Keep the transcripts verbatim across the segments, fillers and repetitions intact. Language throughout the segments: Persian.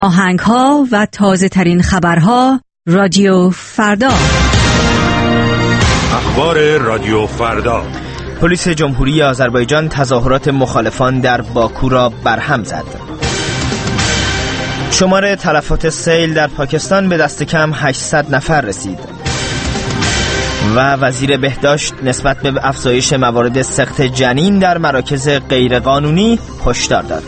آهنگ‌ها و تازه ترین خبرها رادیو فردا. اخبار رادیو فردا. پلیس جمهوری آذربایجان تظاهرات مخالفان در باکو را برهم زد. شمار تلفات سیل در پاکستان به دست کم هشتصد نفر رسید. و وزیر بهداشت نسبت به افزایش موارد سقط جنین در مراکز غیرقانونی هشدار داد.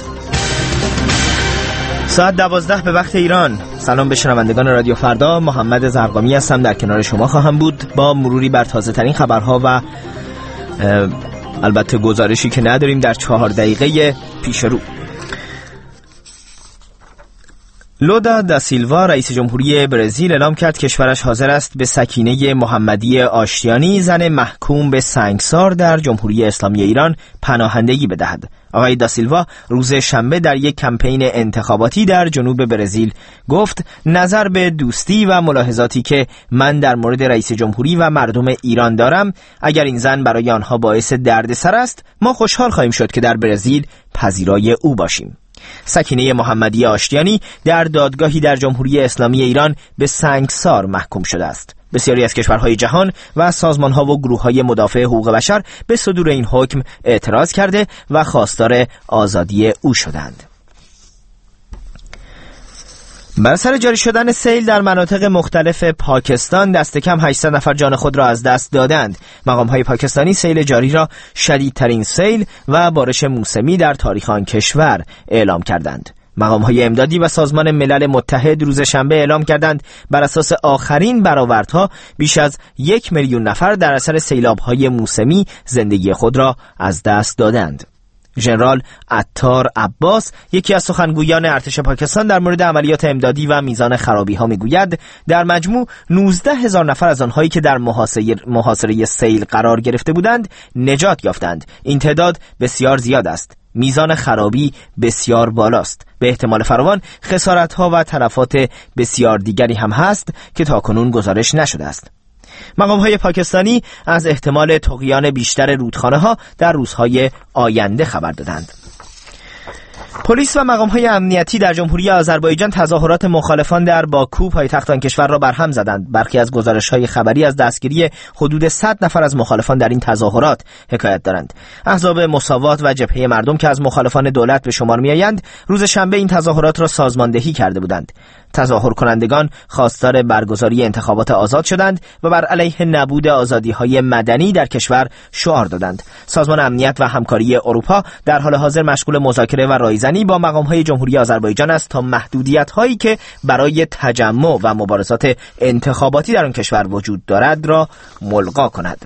ساعت دوازده به وقت ایران. سلام به شنوندگان رادیو فردا، محمد زرقامی هستم، در کنار شما خواهم بود با مروری بر تازه ترین خبرها و البته گزارشی که نداریم در چهار دقیقه پیش رو. لولا دا سیلوا رئیس جمهوری برزیل اعلام کرد کشورش حاضر است به سکینه محمدی آشتیانی، زن محکوم به سنگسار در جمهوری اسلامی ایران، پناهندگی بدهد. آقای دا سیلوا روز شنبه در یک کمپین انتخاباتی در جنوب برزیل گفت نظر به دوستی و ملاحظاتی که من در مورد رئیس جمهوری و مردم ایران دارم، اگر این زن برای آنها باعث دردسر است، ما خوشحال خواهیم شد که در برزیل پذیرای او باشیم. سکینه محمدی آشتیانی در دادگاهی در جمهوری اسلامی ایران به سنگسار محکوم شده است. بسیاری از کشورهای جهان و سازمانها و گروههای مدافع حقوق بشر به صدور این حکم اعتراض کرده و خواستار آزادی او شدند. بر اثر جاری شدن سیل در مناطق مختلف پاکستان دست کم هشتصد نفر جان خود را از دست دادند. مقام‌های پاکستانی سیل جاری را شدیدترین سیل و بارش موسمی در تاریخ آن کشور اعلام کردند. مقام‌های امدادی و سازمان ملل متحد روز شنبه اعلام کردند بر اساس آخرین برآوردها بیش از یک میلیون نفر در اثر سیلاب‌های موسمی زندگی خود را از دست دادند. ژنرال عطار عباس، یکی از سخنگویان ارتش پاکستان، در مورد عملیات امدادی و میزان خرابی ها میگوید در مجموع نوزده هزار نفر از آنهایی که در محاصره محاصره سیل قرار گرفته بودند نجات یافتند. این تعداد بسیار زیاد است. میزان خرابی بسیار بالاست. به احتمال فراوان خسارت ها و تلفات بسیار دیگری هم هست که تاکنون گزارش نشده است. مقام‌های پاکستانی از احتمال طغیان بیشتر رودخانه‌ها در روزهای آینده خبر دادند. پلیس و مقام‌های امنیتی در جمهوری آذربایجان تظاهرات مخالفان در باکو پایتخت آن کشور را برهم زدند. برخی از گزارش‌های خبری از دستگیری حدود صد نفر از مخالفان در این تظاهرات حکایت دارند. احزاب مساوات و جبهه مردم که از مخالفان دولت به شمار می‌آیند، روز شنبه این تظاهرات را سازماندهی کرده بودند. تظاهر کنندگان خواستار برگزاری انتخابات آزاد شدند و بر علیه نبود آزادی‌های مدنی در کشور شعار دادند. سازمان امنیت و همکاری اروپا در حال حاضر مشغول مذاکره و رایزنی با مقام‌های جمهوری آذربایجان است تا محدودیت‌هایی که برای تجمع و مبارزات انتخاباتی در آن کشور وجود دارد را ملغا کند.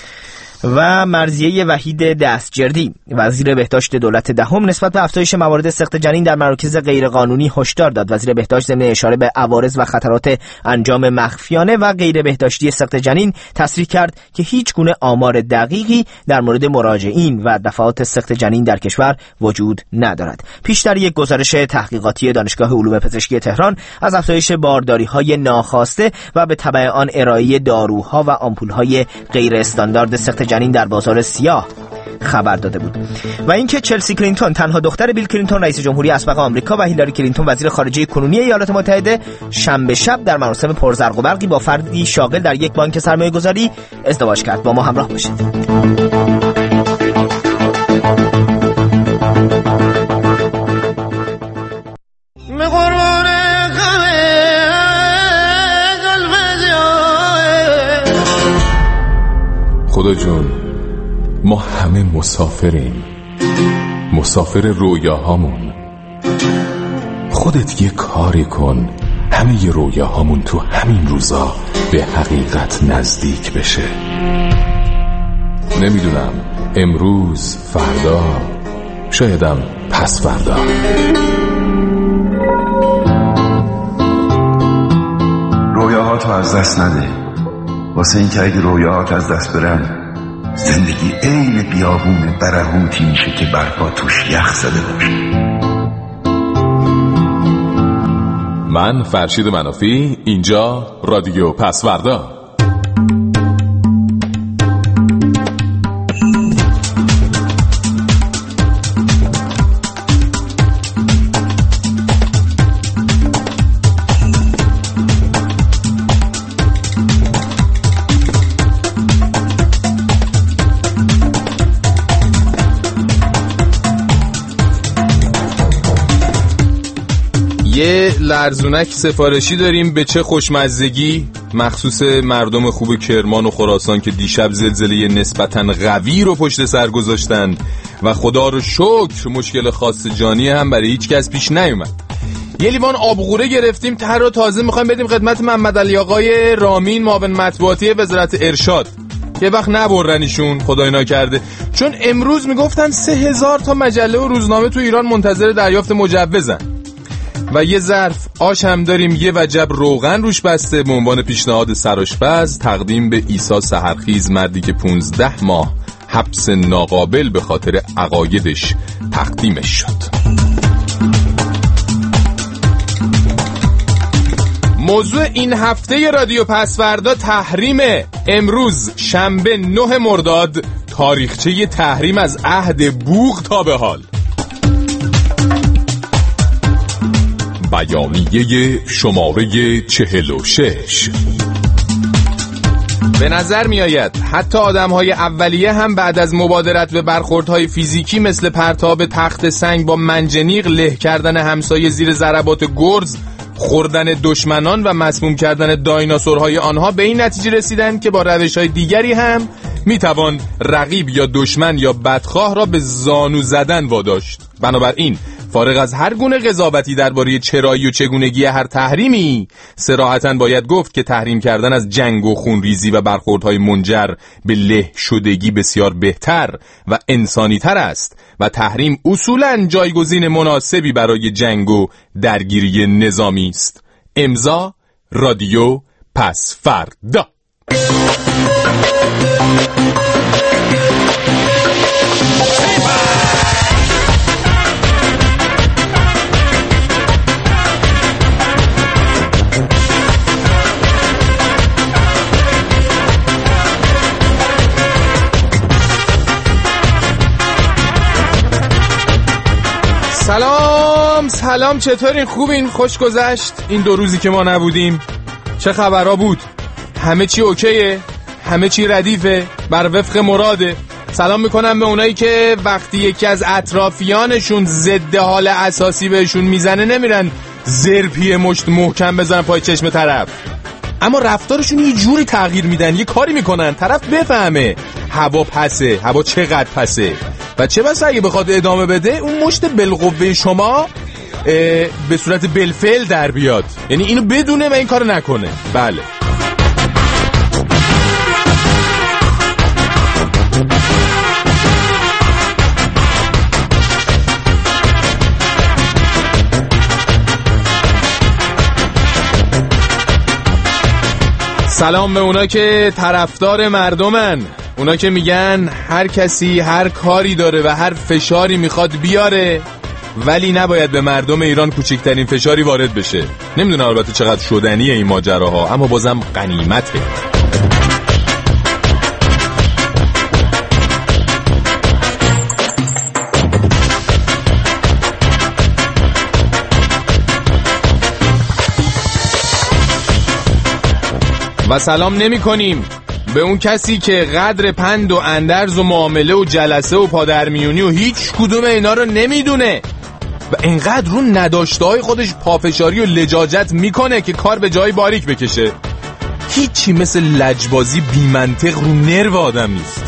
و مرضیه وحید دستجردی، وزیر بهداشت دولت دهم، نسبت به افزایش موارد سقط جنین در مراکز غیرقانونی هشدار داد. وزیر بهداشت ضمن اشاره به عوارض و خطرات انجام مخفیانه و غیر بهداشتی سقط جنین تصریح کرد که هیچ گونه آمار دقیقی در مورد مراجعین و دفعات سقط جنین در کشور وجود ندارد. پیشتر یک گزارش تحقیقاتی دانشگاه علوم پزشکی تهران از افزایش بارداری‌های ناخواسته و به تبع آن ارائه داروها و آمپول‌های غیر استاندارد سقط جنین در بازار سیاه خبر داده بود. و اینکه چلسی کلینتون، تنها دختر بیل کلینتون رئیس جمهوری اسبق آمریکا، و هیلاری کلینتون وزیر خارجه کنونی ایالات متحده، شنبه شب در مراسم پرزرق و برقی با فردی شاغل در یک بانک سرمایه‌گذاری ازدواج کرد. با ما همراه باشید. خدا جون، ما همه مسافریم، مسافر رویاهامون. خودت یه کاری کن همه ی رویاهامون تو همین روزا به حقیقت نزدیک بشه. نمیدونم امروز، فردا، شایدم پس فردا. رویاهاتو از دست نده، واسه این که اگه رویاهات از دست برن زندگی عین بیابون برهوتی میشه که برفا توش یخ زده باشه. من فرشید منافی، اینجا رادیو پسوردا. یه لرزونک سفارشی داریم به چه خوشمزگی، مخصوص مردم خوب کرمان و خراسان که دیشب زلزله نسبتاً قوی رو پشت سر گذاشتن و خدا رو شکر مشکل خاص جانی هم برای هیچ کس پیش نیومد. یه لیوان آبغوره گرفتیم ته رو تازه میخوایم بدیم خدمت محمد علی آقای رامین معاون مطبوعاتی وزارت ارشاد. یه وقت نبرنیشون خدای ناکرده، چون امروز میگفتن سه هزار تا مجله و روزنامه تو ایران منتظر دریافت مجوزن. و یه ظرف آش هم داریم، یه وجب روغن روش بسته به عنوان پیشنهاد سرآشپز تقدیم به عیسی سحرخیز، مردی که پونزده ماه حبس ناقابل به خاطر عقایدش تقدیمش شد. موضوع این هفته رادیو پسوردا تحریمه. امروز شنبه نه مرداد، تاریخچه تحریم از عهد بوق تا به حال. بیانیه شماره چهل و شش. به نظر می آید حتی آدم‌های اولیه هم بعد از مبادرت به برخوردهای فیزیکی مثل پرتاب تخت سنگ با منجنیق، له کردن همسایه زیر ضربات گرز، خوردن دشمنان و مسموم کردن دایناسورهای آنها به این نتیجه رسیدند که با روش‌های دیگری هم میتوان رقیب یا دشمن یا بدخواه را به زانو زدن واداشت. بنابراین فارغ از هر گونه قضاوتی درباره چرایی و چگونگی هر تحریمی، صراحتاً باید گفت که تحریم کردن از جنگ و خونریزی و برخوردهای منجر به له شدگی بسیار بهتر و انسانی‌تر است و تحریم اصولاً جایگزین مناسبی برای جنگ و درگیری نظامی است. امضا رادیو پسوردا. سلام سلام، چطورین؟ خوبین؟ خوش گذشت این دو روزی که ما نبودیم؟ چه خبرها بود؟ همه چی اوکیه؟ همه چی ردیفه؟ بر وفق مراده؟ سلام میکنم به اونایی که وقتی یکی از اطرافیانشون ضد حال اساسی بهشون میزنه نمیرن زرپی مشت محکم بزنن پای چشم طرف، اما رفتارشون یه جوری تغییر میدن، یه کاری میکنن طرف بفهمه هوا پسه، هوا چقدر پسه و چه بسا اگه بخواد ادامه بده اون مشت بالقوه شما به صورت بالفعل در بیاد، یعنی اینو بدونه و این کارو نکنه. بله سلام به اونا که طرفدار مردمن، اونا که میگن هر کسی هر کاری داره و هر فشاری میخواد بیاره ولی نباید به مردم ایران کوچکترین فشاری وارد بشه. نمیدونم البته چقدر شدنیه این ماجراها، اما بازم غنیمته. و سلام نمی کنیم به اون کسی که قدر پند و اندرز و معامله و جلسه و پادرمیونی و هیچ کدوم اینا رو نمیدونه و اینقدر رو نداشته‌های خودش پافشاری و لجاجت میکنه که کار به جای باریک بکشه. هیچی مثل لجبازی بی منطق رو نرو آدم نیست.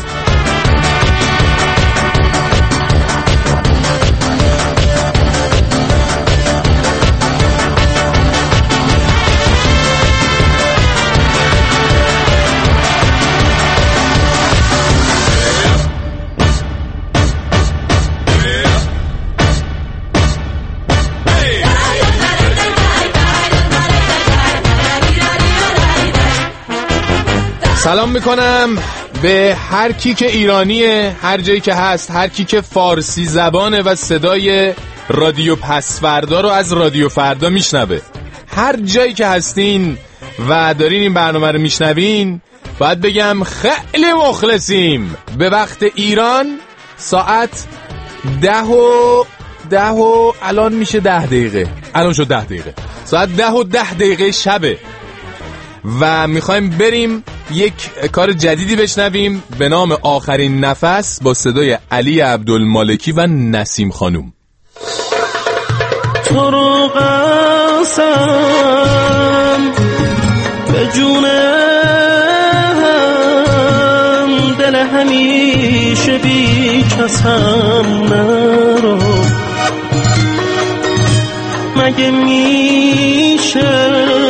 سلام میکنم به هر کی که ایرانیه، هر جایی که هست، هر کی که فارسی زبانه و صدای رادیو پسوردا رو از رادیو فردا میشنوه. هر جایی که هستین و دارین این برنامه رو میشنوین باید بگم خیلی مخلصیم. به وقت ایران ساعت ده و ده و الان میشه ده دقیقه، الان شد ده دقیقه، ساعت ده و ده دقیقه شبه و میخوایم بریم یک کار جدیدی بشنویم به نام آخرین نفس با صدای علی عبدالمالکی و نسیم خانوم. تو رو برسم به جونم، دل همیشه بی کسم نرو. مگه میشه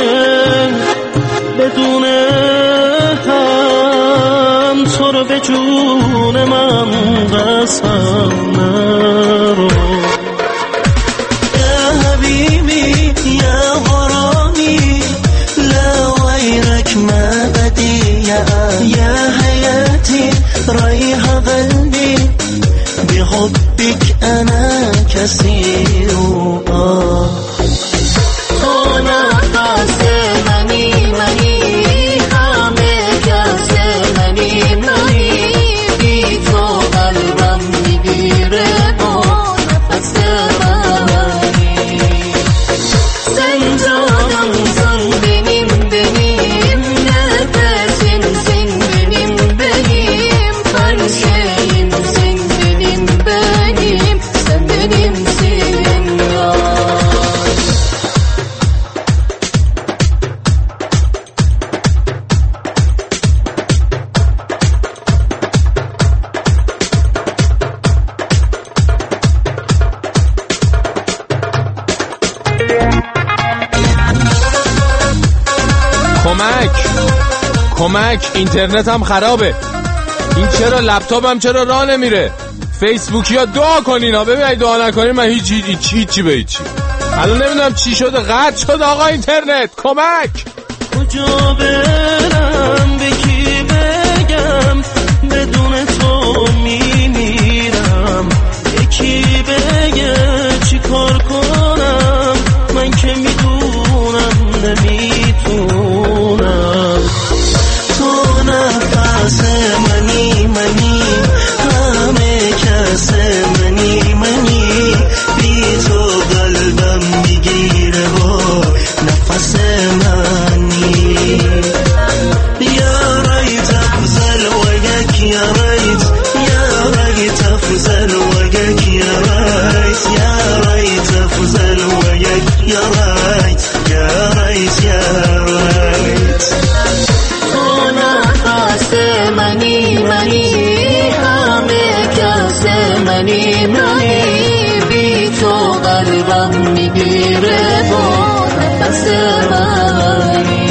بدون هم تو رو به جون من قسم نرو. یا حبیبی یا غرامی لا غیرک معبدی، یا حیاتی ریح قلبی بحبک انا کثیر. تو نفس منی منی همه کس منی منی، بی تو قلبم میگیره با نفس منی. زندانم زن بینیم بینیم، نفسیم زن بینیم بینیم، فرشیم زن بینیم بینیم، زن بینیم کمک کمک اینترنت هم خرابه. این چرا لپتاپم چرا راه نمیره؟ فیسبوکی ها دعا کنین ها. ببینید دعا نکنین من هیچ هیچ هیچی به هیچی. الان نمیدونم چی شده، قطع شد آقا اینترنت. کمک. کجا برم به کی بگم بدون تو میمیرم، یکی بگه چی کار کنم من که میدونم نمیتونم. تو نفس منی منی همه کس منی منی، بی تو قلبم میگیره با نفس منی. یا ریت افضل و یک یا ریت، یا ریت افضل و یک یا ریت، یا ریت افضل و یک یا ریت، یا ریت یا ریت. تو نفس منی منی همه کس منی منی، بی تو قلبم میگیره با نفس منی.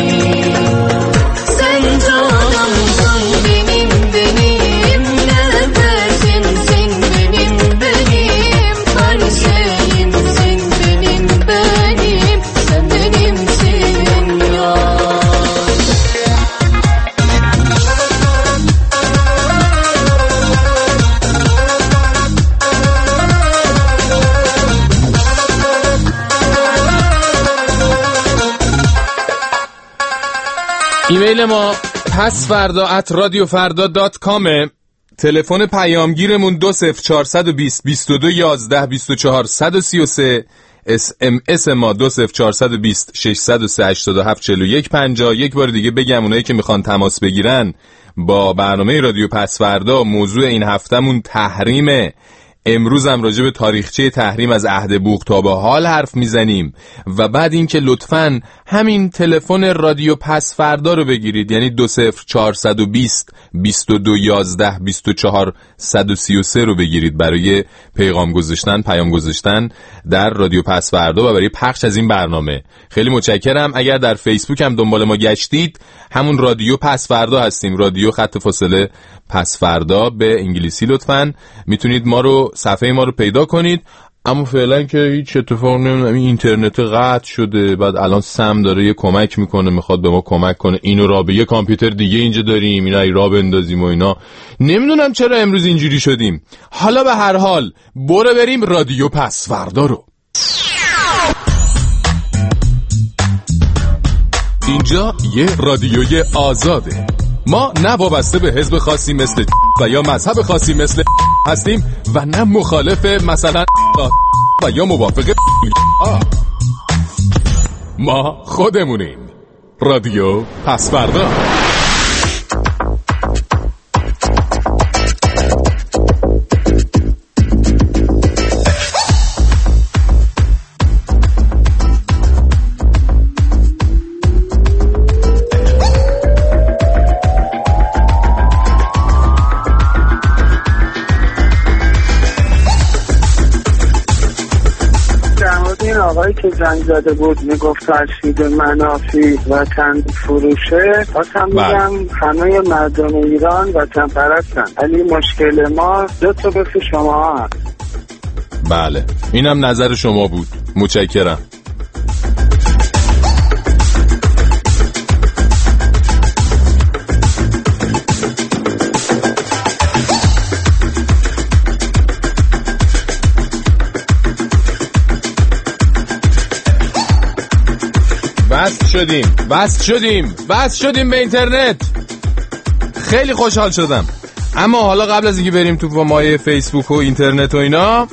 زندانم زن بینیم بینیم، نفسیم زن بینیم بینیم، فرشیم زن بینیم بینیم، زن بینیم زن یا. ایمیل ما پس فردا ات رادیو فردا دات کامه. تلفن پیامگیرمون دو صفر چهارصد و بیست بیست و دو یازده بیست و چهار صد و سی و سه. اس ام اس ما دو صفر چهارصد و بیست ششصد و سه هشتاد و هفت چهل و یک پنجاه. یک بار دیگه بگم اونایی که میخوان تماس بگیرن با برنامه رادیو پس فردا، موضوع این هفتمون تحریمه. امروز هم راجع به تاریخچه تحریم از عهد بوق تا به حال حرف میزنیم و بعد اینکه لطفاً همین تلفن رادیو پس فردا رو بگیرید، یعنی دو صفر چهارصد و بیست بیست و دو یازده بیست و چهار صد و سی و سه رو بگیرید برای پیغام گذاشتن، پیام گذاشتن در رادیو پس فردا و برای پخش از این برنامه. خیلی متشکرم. اگر در فیسبوک هم دنبال ما گشتید، همون رادیو پس فردا هستیم، رادیو خط فاصله پس فردا به انگلیسی. لطفاً میتونید ما رو، صفحه ما رو پیدا کنید. اما فعلا که هیچ اتفاق نمیفته، اینترنت قطع شده، بعد الان سم داره یه کمک میکنه، میخواد به ما کمک کنه اینو را به یه کامپیوتر دیگه اینجا داریم اینا ای را بندازیم و اینا. نمیدونم چرا امروز اینجوری شدیم. حالا به هر حال برو بریم رادیو پس فردا رو. اینجا یه رادیوی آزاده. ما نه وابسته به حزب خاصی مثل و یا مذهب خاصی مثل هستیم و نه مخالف مثلا و یا موافق ما خودمونیم. رادیو پس فردا. زنگ زده بود میگفت فرشید منافی وطن فروشه، واسم بودم همه مردم ایران وطن پرستن، ولی مشکل ما دو تا بس شما هست. بله اینم نظر شما بود، متشکرم. وصل شدیم وصل شدیم وصل شدیم به اینترنت. خیلی خوشحال شدم. اما حالا قبل از اینکه بریم تو مایه فیسبوک و اینترنت و اینا،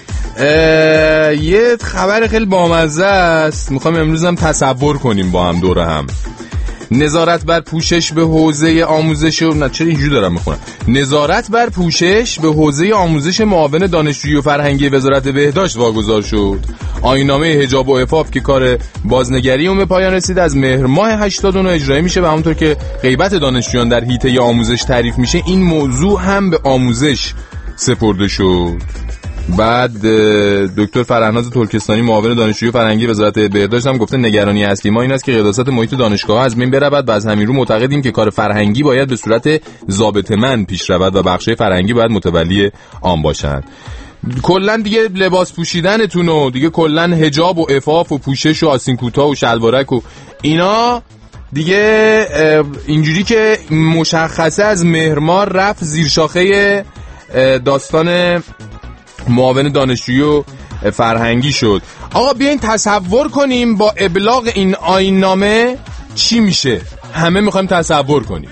یه خبر خیلی بامزه است. میخوام امروز هم تصور کنیم با هم دور هم. نظارت بر پوشش به حوزه آموزش و نه چرا اینجوری دارم میخونم نظارت بر پوشش به حوزه آموزش معاون دانشجویی و فرهنگی وزارت بهداشت واگذار شد. آیین‌نامه حجاب و عفاف که کار بازنگری اون به پایان رسید از مهر ماه هشتاد و نه اجرایی میشه و همونطور که غیبت دانشجویان در حیطه آموزش تعریف میشه، این موضوع هم به آموزش سپرده شد. بعد دکتر فرهناز ترکستانی معاون دانشجویی فرهنگی وزارت بهداشت هم گفته نگرانی اصلی ما این است که قداست محیط دانشگاه از بین برود و از همین رو معتقدیم که کار فرهنگی باید به صورت ضابطه‌مند پیش رود و بخش‌های فرهنگی باید متولی آن باشند. کلا دیگه لباس پوشیدنتون و دیگه کلا حجاب و عفاف و پوشش و آستین کوتاه و شلوارک و اینا دیگه اینجوری که مشخصه از مهر ماه رفت زیر شاخه داستان معاون دانشجویی و فرهنگی شد. آقا بیاین تصور کنیم با ابلاغ این آیین‌نامه چی میشه. همه میخوایم تصور کنیم.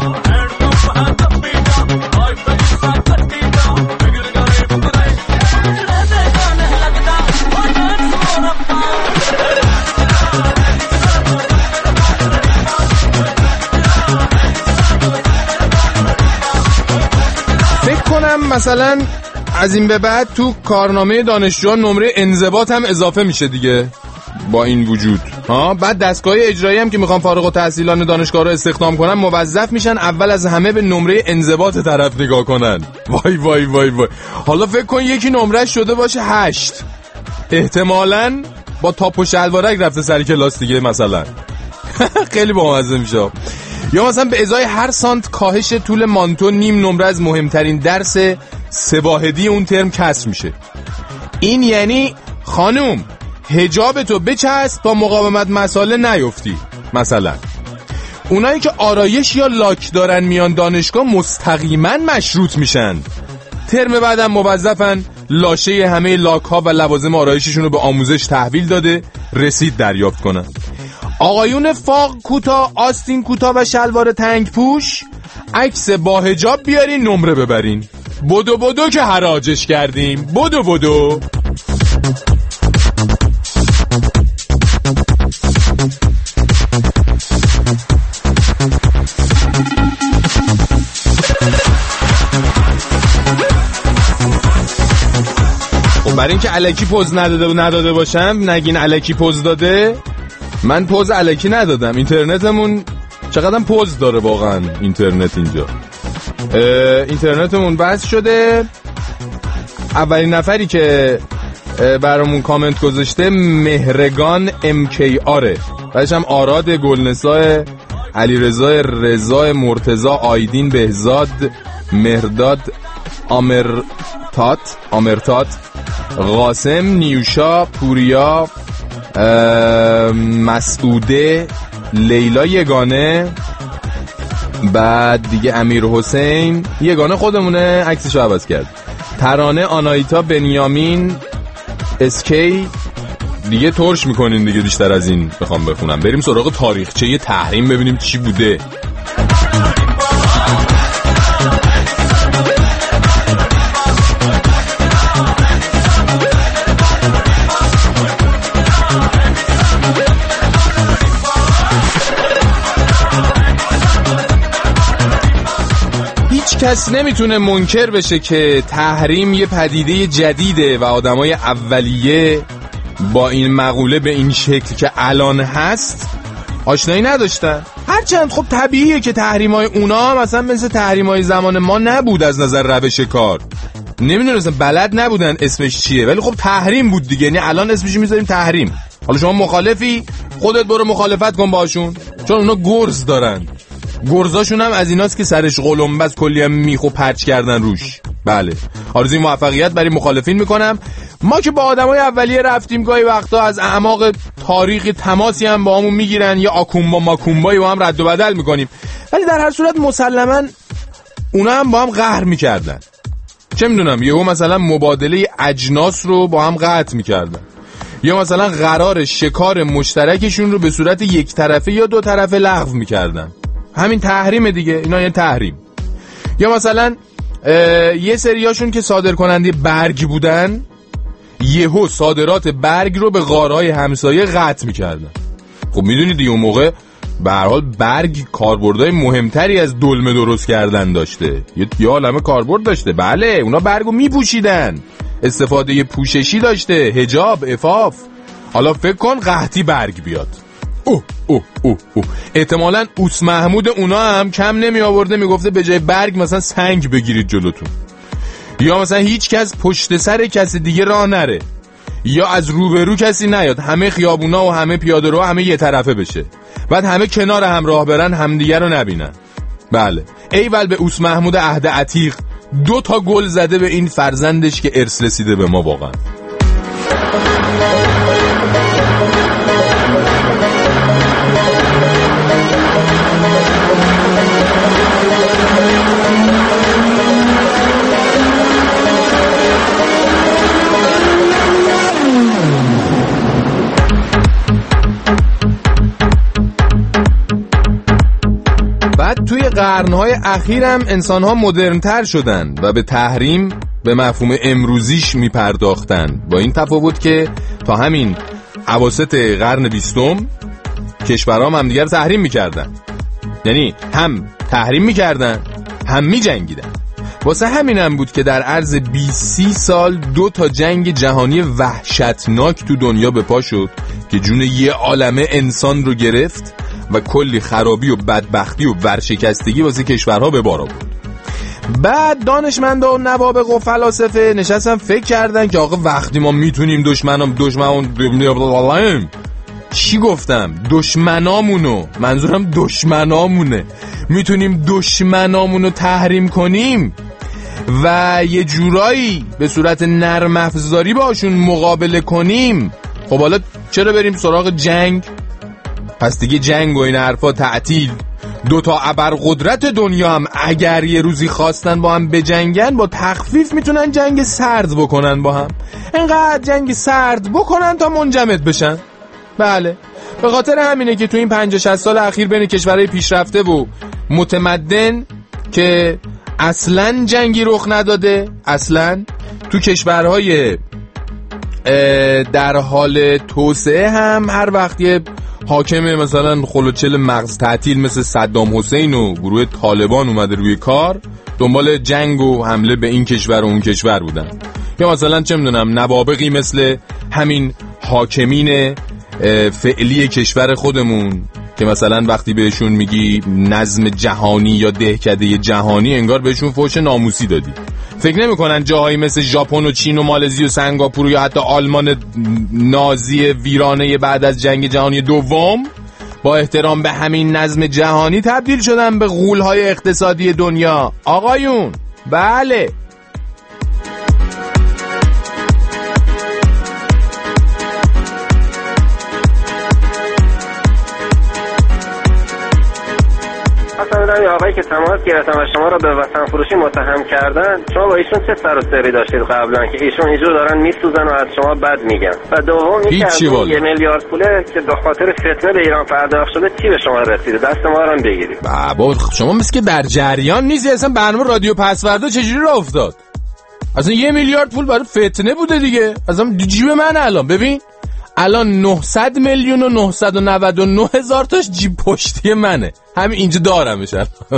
فکر کنم مثلا از این به بعد تو کارنامه دانشجویان نمره انضباط هم اضافه میشه دیگه با این وجود ها. بعد دستگاه اجرایی هم که میخوان فارغ التحصیلان دانشگاه رو استخدام کنن موظف میشن اول از همه به نمره انضباط طرف نگاه کنن. وای وای وای وای. حالا فکر کن یکی نمره شده باشه هشت، احتمالاً با تاپ و شلوارک رفته سر کلاس دیگه مثلا. خیلی بامزه میشه. یا مثلا به ازای هر سانت کاهش طول مانتو نیم نمره از مهمترین درس سواحدی اون ترم کسر میشه. این یعنی خانوم حجابتو بچسب تا مقاومت مساله نیفتی. مثلا اونایی که آرایش یا لاک دارن میان دانشگاه مستقیما مشروط میشن. ترم بعدم موظفن لاشه همه لاک ها و لوازم آرایششون رو به آموزش تحویل داده رسید دریافت کنن. آقایون فاق کوتاه، آستین کوتاه و شلوار تنگ پوش عکس با حجاب بیارین نمره ببرین. بدو بدو که حراجش کردیم. بدو بدو. خب برای اینکه الکی پوز نداده و نداده باشم نگین الکی پوز داده. من پوز الکی ندادم. اینترنتمون چقدر پوز داره واقعا اینترنت اینجا. اینترنتمون بس شده. اولین نفری که برامون کامنت گذاشته مهرگان ام کی آره. بعدش هم آراد گلنسا، علیرضا رضا، مرتضی، آیدین بهزاد، مهرداد، آمرتات آمرتات قاسم، نیوشا، پوریا، مسعوده، لیلا یگانه، بعد دیگه امیر حسین یگانه خودمونه عکسشو عوض کرد، ترانه، آنایتا، بنیامین، اسکی. دیگه ترش میکنین دیگه بیشتر از این بخوام بخونم. بریم سراغ تاریخچه یه تحریم ببینیم چی بوده. کس نمیتونه منکر بشه که تحریم یه پدیده جدیده و آدمای اولیه با این مقوله به این شکل که الان هست آشنایی نداشتن. هرچند خب طبیعیه که تحریمای اونا مثلا مثل تحریمای زمان ما نبود از نظر روش کار. نمیدونستن، بلد نبودن اسمش چیه، ولی خب تحریم بود دیگه. یعنی الان اسمش میذاریم تحریم. حالا شما مخالفی، خودت برو مخالفت کن باشون، چون اونا گرز دارن. گرزاشون هم از ایناست که سرش قلمبس کلی هم میخ و پرچ کردن روش. بله، آرزوی موفقیت برای مخالفین میکنم. ما که با آدمای اولیه رفتیم، گاهی وقتا از اعماق تاریخ تماسی هم با همون میگیرن، یا آکومبا ماکومبایی با هم رد و بدل میکنیم، ولی در هر صورت مسلماً اونا هم با هم قهر میکردن. چه میدونم، یهو مثلا مبادله اجناس رو با هم قطع میکردن، یا مثلا قرار شکار مشترکشون رو به صورت یک طرفه یا دو طرفه لغو میکردن. همین تحریم دیگه، اینا یعنی تحریم. یا مثلا یه سریاشون که صادر کننده برگ بودن، یهو صادرات برگ رو به غارهای همسایه قطع میکردن. خب میدونید دیگه اون موقع به هر حال برگ کاربردهای مهمتری از دلمه درست کردن داشته، یه عالمه کاربرد داشته. بله، اونا برگو میپوشیدن، استفاده پوششی داشته، حجاب، عفاف. حالا فکر کن قحطی برگ بیاد، اوه اوه اوه اوه احتمالاً اوس محمود اونا هم کم نمی آورده، میگفته به جای برگ مثلا سنگ بگیرید جلوتون، یا مثلا هیچ کس پشت سر کسی دیگه راه نره، یا از روبرو کسی نیاد، همه خیابونا و همه پیاده رو همه یه طرفه بشه، بعد همه کنار هم راه برن، همدیگه رو نبینن. بله، ایول به اوس محمود عهد عتیق، دو تا گل زده به این فرزندش که ارث رسیده به ما واقعا. توی قرن‌های اخیرم انسان‌ها مدرن‌تر شدن و به تحریم به مفهوم امروزیش می‌پرداختن، با این تفاوت که تا همین اواسط قرن بیستم کشورها هم همدیگر تحریم می‌کردن. یعنی هم تحریم می‌کردن هم می‌جنگیدن. واسه همینم بود که در عرض بیست سال دو تا جنگ جهانی وحشتناک تو دنیا به پا شد که جون یه عالمه انسان رو گرفت و کلی خرابی و بدبختی و ورشکستگی واسه کشورها به بار آورد. بعد دانشمندا و نوابغ و فلاسفه نشستن فکر کردن که آقا وقتی ما میتونیم دشمنام دشمنام چی گفتم دشمنامونو، منظورم دشمنامونه، میتونیم دشمنامونو تحریم کنیم و یه جورایی به صورت نرم افزاری باشون مقابله کنیم. خب حالا چرا بریم سراغ جنگ؟ پس دیگه جنگ و این حرفا تعطیل. دو تا ابرقدرت دنیا هم اگر یه روزی خواستن با هم بجنگن، با تخفیف میتونن جنگ سرد بکنن با هم، انقدر جنگ سرد بکنن تا منجمد بشن. بله، به خاطر همینه که تو این پنجاه شصت سال اخیر بین کشورهای پیشرفته و متمدن که اصلاً جنگی رخ نداده، اصلاً تو کشورهای در حال توسعه هم هر وقت یه حاکم مثلا خلوچل مغز تعطیل مثل صدام حسین و گروه طالبان اومده روی کار، دنبال جنگ و حمله به این کشور و اون کشور بودن. یا مثلا چه میدونم نوابغی مثل همین حاکمین فعلی کشور خودمون که مثلا وقتی بهشون میگی نظم جهانی یا دهکده جهانی، انگار بهشون فوش ناموسی دادی. فکر نمیکنن جاهایی مثل ژاپن و چین و مالزی و سنگاپور یا حتی آلمان نازی ویرانه بعد از جنگ جهانی دوم با احترام به همین نظم جهانی تبدیل شدن به غول‌های اقتصادی دنیا؟ آقایون بله. مثلا یه آقایی که تماس گرفتن و شما رو به وطن فروشی متهم کردن، شما با ایشون چه سر و سری داشتید قبلا که ایشون اینجور دارن میسوزن و از شما بد میگن؟ و دوم اینکه از اون یه میلیارد پوله که به خاطر فتنه به ایران پرداخت شده چی به شما رسیده؟ دست ما رو بگیرید. بابا شما مثل که در جریان نیستی، اصلا برنامه رادیو پسوردا چجوری راه افتاد؟ اصلا یه میلیارد پول برای فتنه بوده دیگه. اصلا جیب من الان ببین، الان نهصد میلیون و نهصد و نود و نه هزار تاش جیب پشتی منه، همین اینجا دارمش.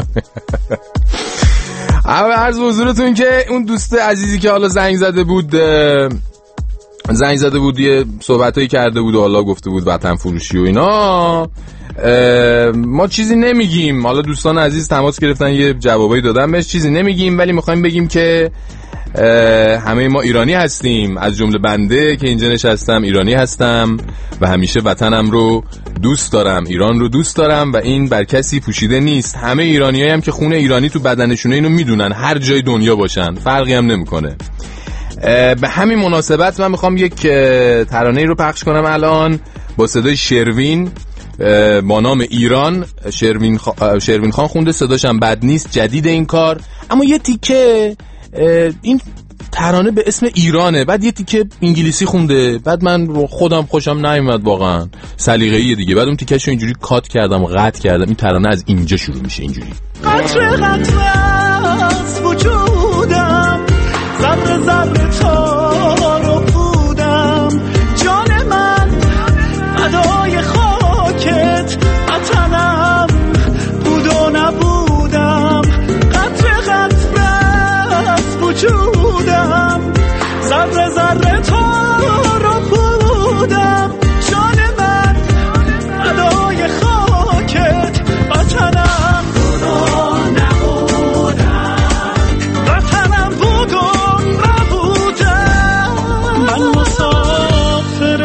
اما عرض حضورتون که اون دوست عزیزی که حالا زنگ زده بود زنگ زده بود یه صحبتایی کرده بود و حالا گفته بود وطن فروشی و اینا، ما چیزی نمیگیم. حالا دوستان عزیز تماس گرفتن یه جوابایی دادن بهش، چیزی نمیگیم، ولی میخوایم بگیم که همه ما ایرانی هستیم، از جمله بنده که اینجا نشستم ایرانی هستم و همیشه وطنم رو دوست دارم، ایران رو دوست دارم و این بر کسی پوشیده نیست. همه ایرانیایی هم که خون ایرانی تو بدنشونه اینو میدونن، هر جای دنیا باشن فرقی هم نمیکنه. به همین مناسبت من میخوام یک ترانه‌ای رو پخش کنم الان با صدای شروین با نام ایران. شروین, خ... شروین خان خونده، صداش هم بد نیست، جدید این کار، اما یه تیکه این ترانه به اسم ایرانه، بعد یه تیکه انگلیسی خونده، بعد من خودم خوشم نیومد واقعا، سلیقه‌ای دیگه، بعد اون تیکه‌شو اینجوری کات کردم قطع کردم. این ترانه از اینجا شروع میشه اینجوری: قطره قطره از وجودم، ذره ذره تا رو بودم، جان من فدای خاکت، وطنم بود و نبودم. قطره قطره از وجودم، ذره ذره تا رو بودم، جان من فدای خاکت، وطنم بود و نبودم، وطنم بود و نبودم. من مسافر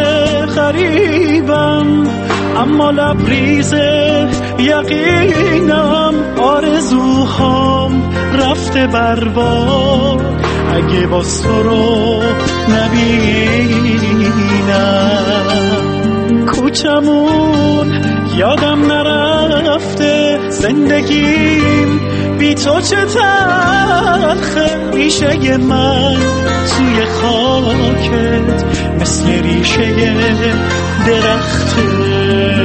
غریبم اما لبریز یقینم، آرزوهام رفته برباد اگه باز تو رو نبینم. کوچمون یادم نرفته، زندگیم بی تو چه تلخه، ریشه من توی خاکت مثل ریشه درخته.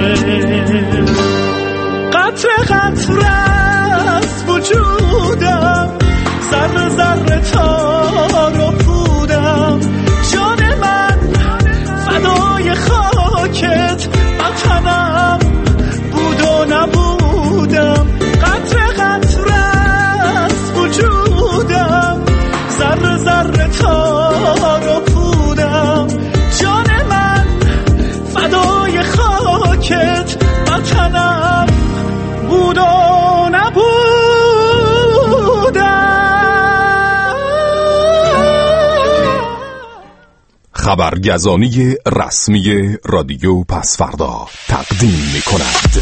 قطره قطره از وجودم، ذره ذره تا رو بودم، جان من فدای خاکت، وطنم بود و نبودم. قطره قطره از وجودم، ذره ذره تا رو بودم، جان من فدای خاکت، وطنم بود و نبودم. خبرگزانی رسمی رادیو پسفردا تقدیم می کند.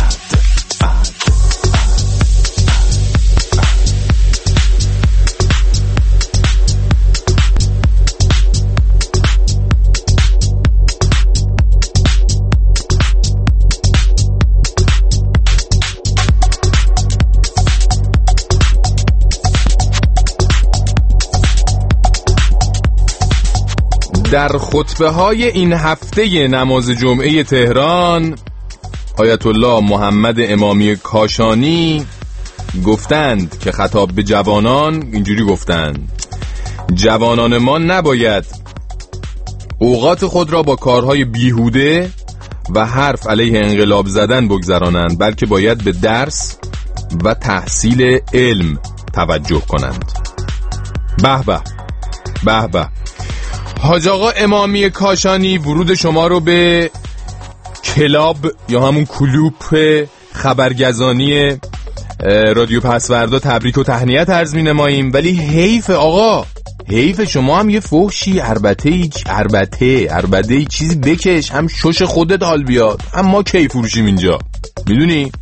در خطبه های این هفته نماز جمعه تهران، آیت الله محمد امامی کاشانی گفتند که خطاب به جوانان اینجوری گفتند: جوانان ما نباید اوقات خود را با کارهای بیهوده و حرف علیه انقلاب زدن بگذرانند، بلکه باید به درس و تحصیل علم توجه کنند. به به به به. حاج آقا امامی کاشانی ورود شما رو به کلاب یا همون کلوپ خبرگزانی رادیو پسوردا تبریک و تهنیت عرض می‌نماییم، ولی حیف آقا، حیف شما هم یه فحشی اربته ای اربته اربده ای چیزی بکش، هم شش خودت حال بیاد، هم ما کی فروشیم اینجا، میدونی؟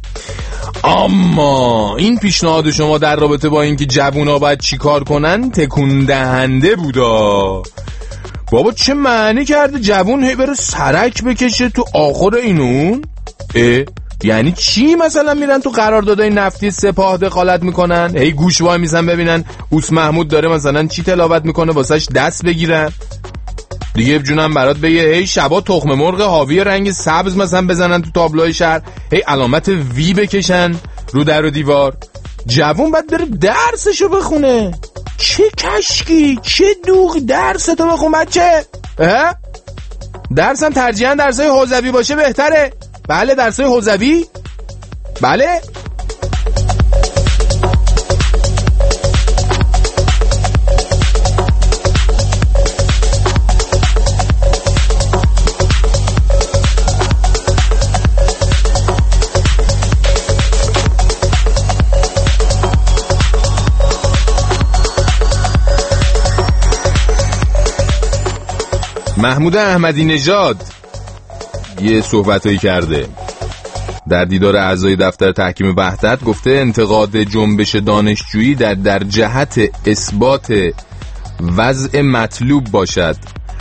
اما این پیشنهاد شما در رابطه با اینکه جوونا باید چی کار کنن تکون دهنده بودا. بابا چه معنی کرده جوون هی بره سرک بکشه تو آخر اینون؟ اه؟ یعنی چی؟ مثلا میرن تو قراردادهای نفتی سپاه دخالت میکنن، هی گوش وای میزن ببینن اوس محمود داره مثلا چی تلاوت میکنه واسش دست بگیرن دیگه. جونم برات بگه هی شبا تخم مرغ حاوی رنگ سبز مثلا بزنن تو تابلوهای شهر، هی علامت وی بکشن رو در و دیوار. جوون باید بره درسشو بخونه. چه کشکی، چه دوغ، درستو بخون بچه. اه؟ درسم ترجیحاً درسای حوزوی باشه بهتره. بله درسای حوزوی، بله. محمود احمدی نژاد یه صحبتایی کرده در دیدار اعضای دفتر تحکیم وحدت. گفته انتقاد جنبش دانشجویی در در جهت اثبات وضع مطلوب باشد.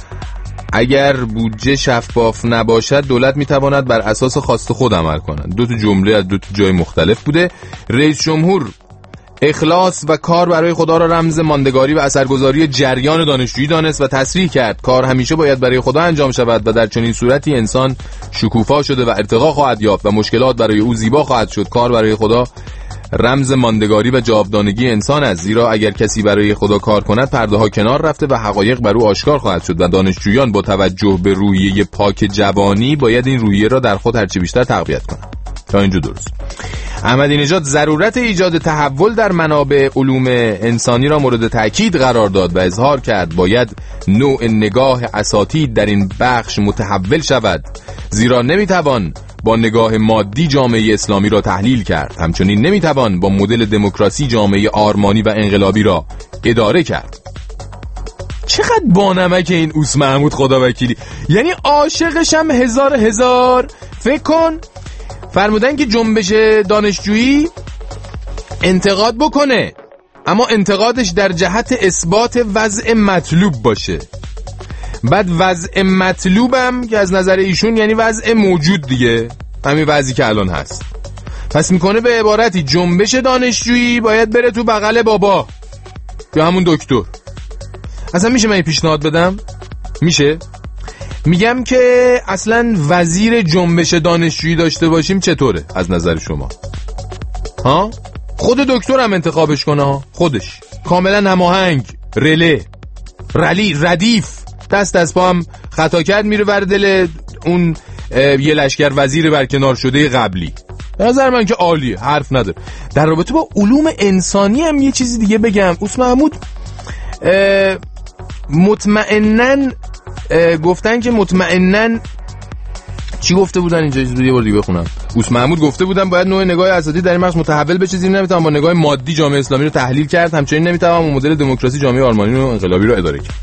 اگر بودجه شفاف نباشد دولت میتواند بر اساس خواست خود عمل کند. دو تا جمله از دو تا جای مختلف بوده. رئیس جمهور اخلاص و کار برای خدا را رمز ماندگاری و اثرگذاری جریان دانشجویی دانست و تصریح کرد کار همیشه باید برای خدا انجام شود و در چنین صورتی انسان شکوفا شده و ارتقا خواهد یافت و مشکلات برای او زیبا خواهد شد. کار برای خدا رمز ماندگاری و جاودانگی انسان است، زیرا اگر کسی برای خدا کار کند پرده ها کنار رفته و حقایق بر او آشکار خواهد شد و دانشجویان با توجه به روحیه پاک جوانی باید این روحیه را در خود هرچی بیشتر تقویت کنند. تا اینجا درست. احمدی نژاد ضرورت ایجاد تحول در منابع علوم انسانی را مورد تاکید قرار داد و اظهار کرد باید نوع نگاه اساتید در این بخش متحول شود، زیرا نمیتوان با نگاه مادی جامعه اسلامی را تحلیل کرد، همچنین نمیتوان با مدل دموکراسی جامعه آرمانی و انقلابی را اداره کرد. چقدر بانمک این اوس محمود خدا وکیلی، یعنی عاشقشم هزار هزار. فکر کن فرمودن که جنبش دانشجویی انتقاد بکنه، اما انتقادش در جهت اثبات وضع مطلوب باشه. بعد وضع مطلوبم که از نظر ایشون یعنی وضع موجود دیگه، همین وضعی که الان هست. پس میکنه به عبارتی جنبش دانشجویی باید بره تو بغل بابا یا همون دکتر. اصلا میشه من یه پیشنهاد بدم؟ میشه؟ میگم که اصلا وزیر جنبش دانشجویی داشته باشیم چطوره از نظر شما؟ ها؟ خود دکتر هم انتخابش کنه ها، خودش کاملا هماهنگ، رله رلی ردیف، دست از پا هم خطا کرد میره ور دل اون یه لشکر وزیر برکنار شده قبلی. به نظر من که عالیه، حرف نداره. در رابطه با علوم انسانی هم یه چیزی دیگه بگم. اوس محمود مطمئنن گفتن که مطمئنن چی گفته بودن اینجا؟ یه بار دیگه بخونم. اوس محمود گفته بودن باید نوع نگاه اساتید در این بخش متحول بشه، زیر نمیتونم با نگاه مادی جامعه اسلامی رو تحلیل کرد، همچنین نمیتونم با مدل دموکراسی جامعه آرمانی و انقلابی رو اداره کرد.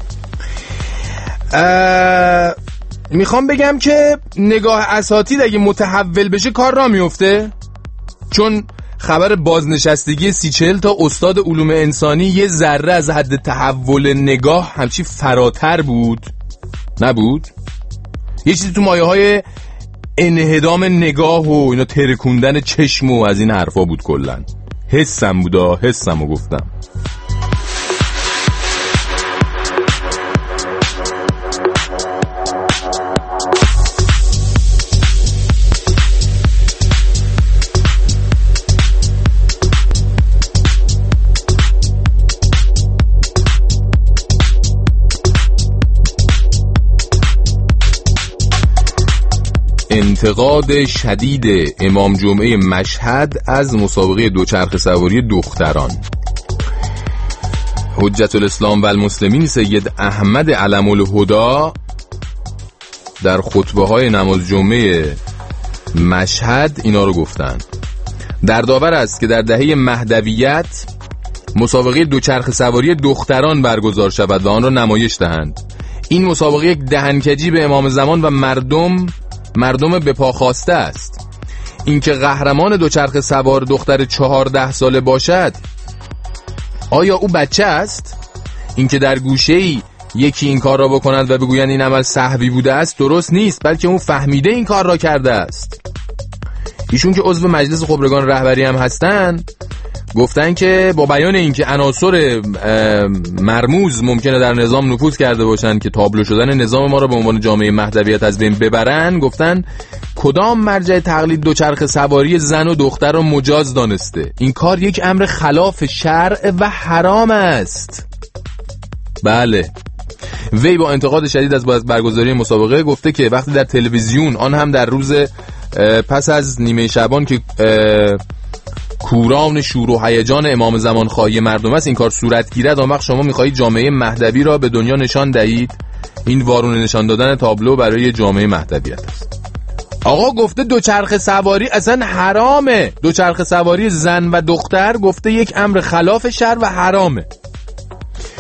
میخوام بگم که نگاه اساتید اگه متحول بشه کار را میفته، چون خبر بازنشستگی سی چهل تا استاد علوم انسانی یه ذره از حد تحول نگاه همچی فراتر بود نبود؟ یه چیزی تو مایه های انهدام نگاه و اینا ترکوندن چشم و از این حرفا بود. کلن حسم بودا، حسم رو گفتم. انتقاد شدید امام جمعه مشهد از مسابقه دوچرخه سواری دختران. حجت الاسلام و المسلمین سید احمد علم الهدا در خطبه های نماز جمعه مشهد اینا رو گفتن. در داور است که در دهه مهدویت مسابقه دوچرخه سواری دختران برگزار شود و آن را نمایش دهند. این مسابقه یک دهنکجی به امام زمان و مردم مردم به پا خواسته است. اینکه قهرمان دوچرخه سوار دختر چهارده ساله باشد، آیا او بچه است؟ اینکه در گوشه‌ای یکی این کار را بکند و بگویند این عمل سهوی بوده است درست نیست، بلکه اون فهمیده این کار را کرده است. ایشون که عضو مجلس خبرگان رهبری هم هستن گفتن که با بیان اینکه عناصر مرموز ممکنه در نظام نفوذ کرده باشن که تابلو شدن نظام ما را به عنوان جامعه مهدویت از بین ببرن، گفتن کدام مرجع تقلید دوچرخه سواری زن و دختر را مجاز دانسته؟ این کار یک امر خلاف شرع و حرام است. بله. وی با انتقاد شدید از برگزاری مسابقه گفته که وقتی در تلویزیون، آن هم در روز پس از نیمه شعبان که کوران شور و هیجان امام زمان خواهی مردم است، این کار صورت گیرد، آن وقت شما می‌خواهید جامعه مهدوی را به دنیا نشان دهید. این وارونه نشان دادن تابلو برای جامعه مهدویت است. آقا گفته دوچرخه سواری اصلا حرامه. دوچرخه سواری زن و دختر گفته یک امر خلاف شرع و حرامه.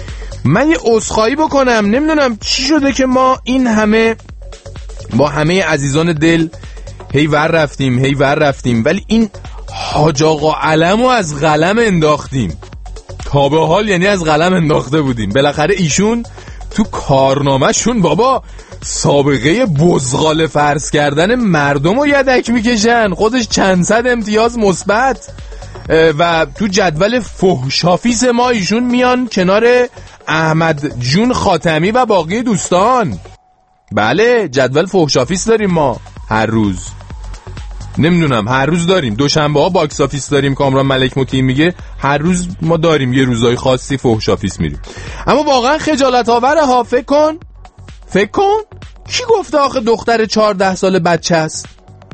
من یه عذرخواهی بکنم، نمیدونم چی شده که ما این همه با همه عزیزان دل هی ور رفتیم هی ور رفتیم ولی این حاج آقا علمو از قلم انداختیم. تا به حال یعنی از قلم انداخته بودیم. بالاخره ایشون تو کارنامه شون بابا سابقه بزغال فرض کردن مردم رو یدک میکشن، خودش چند صد امتیاز مثبت، و تو جدول فحشافیز ما ایشون میان کنار احمد جون خاتمی و باقی دوستان. بله جدول فحشافیز داریم ما هر روز، نمیدونم هر روز داریم، دوشنبه ها باکس آفیس داریم، کامران ملک مطیع میگه هر روز ما داریم یه روزای خاصی فحشافیز میریم. اما واقعا خجالت آوره ها. فکر کن فکر کن کی گفته آخه دختر چهارده ساله بچه است؟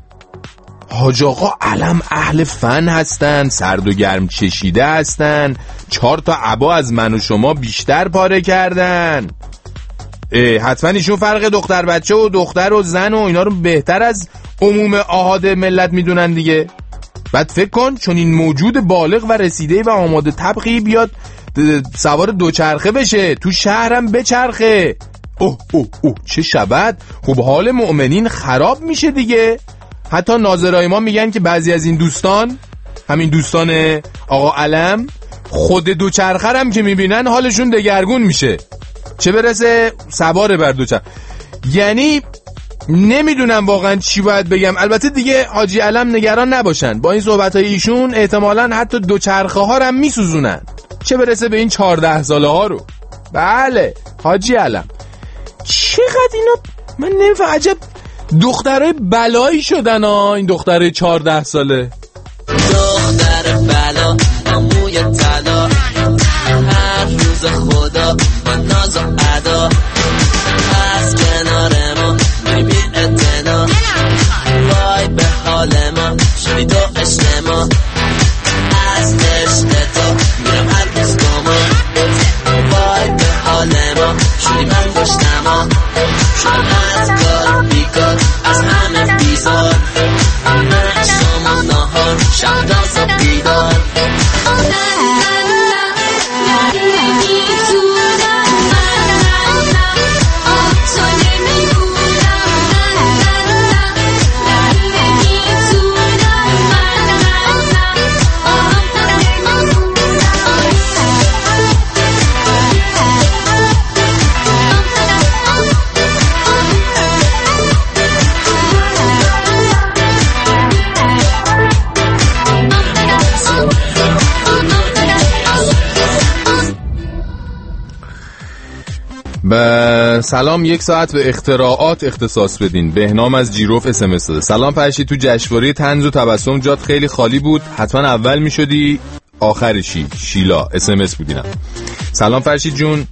حاج آقا علم اهل فن هستن، سرد و گرم چشیده هستن، چهار تا عبا از من و شما بیشتر پاره کردن. حتما ایشون فرق دختر بچه و دختر و زن و اینا رو بهتر از عموم آحاد ملت میدونن دیگه. بعد فکر کن چون این موجود بالغ و رسیده و آماده طبقی بیاد سوار دوچرخه بشه، تو شهرم بچرخه. اوه اوه اوه چه شبد. خب حال مؤمنین خراب میشه دیگه. حتی ناظرای ما میگن که بعضی از این دوستان، همین دوستان آقا علم، خود دوچرخه هم که میبینن حالشون دگرگون میشه، چه برسه سوار بر دوچرخه. یعنی نمیدونم واقعا چی باید بگم. البته دیگه حاجی علم نگران نباشن، با این صحبتای ایشون احتمالاً حتی دوچرخه ها رو هم میسوزونن، چه برسه به این چهارده ساله ها رو. بله حاجی علم چقدر اینا من نمیفهم، عجب دخترای بلایی شدن ها این دخترای چهارده ساله. دختر بلا موی طلا، هر روز خدا با ناز و ادا، از کنار ما میری بی اتنا، وای به حال ما شدی تو عشق ما، از عشق تو میرم هر روز گما، وای به حال ما شدی من گشتما، شدم از کار بیکار از همه بیزار، من شما نهار شب داز و بیدار. به سلام، یک ساعت به اختراعات اختصاص بدین. بهنام از جیروف اس ام اس داده. سلام فرشید، تو جشنواره طنز و تبسم جات خیلی خالی بود، حتما اول میشدی آخرشی. شیلا اس ام اس بودینم. سلام فرشید جون،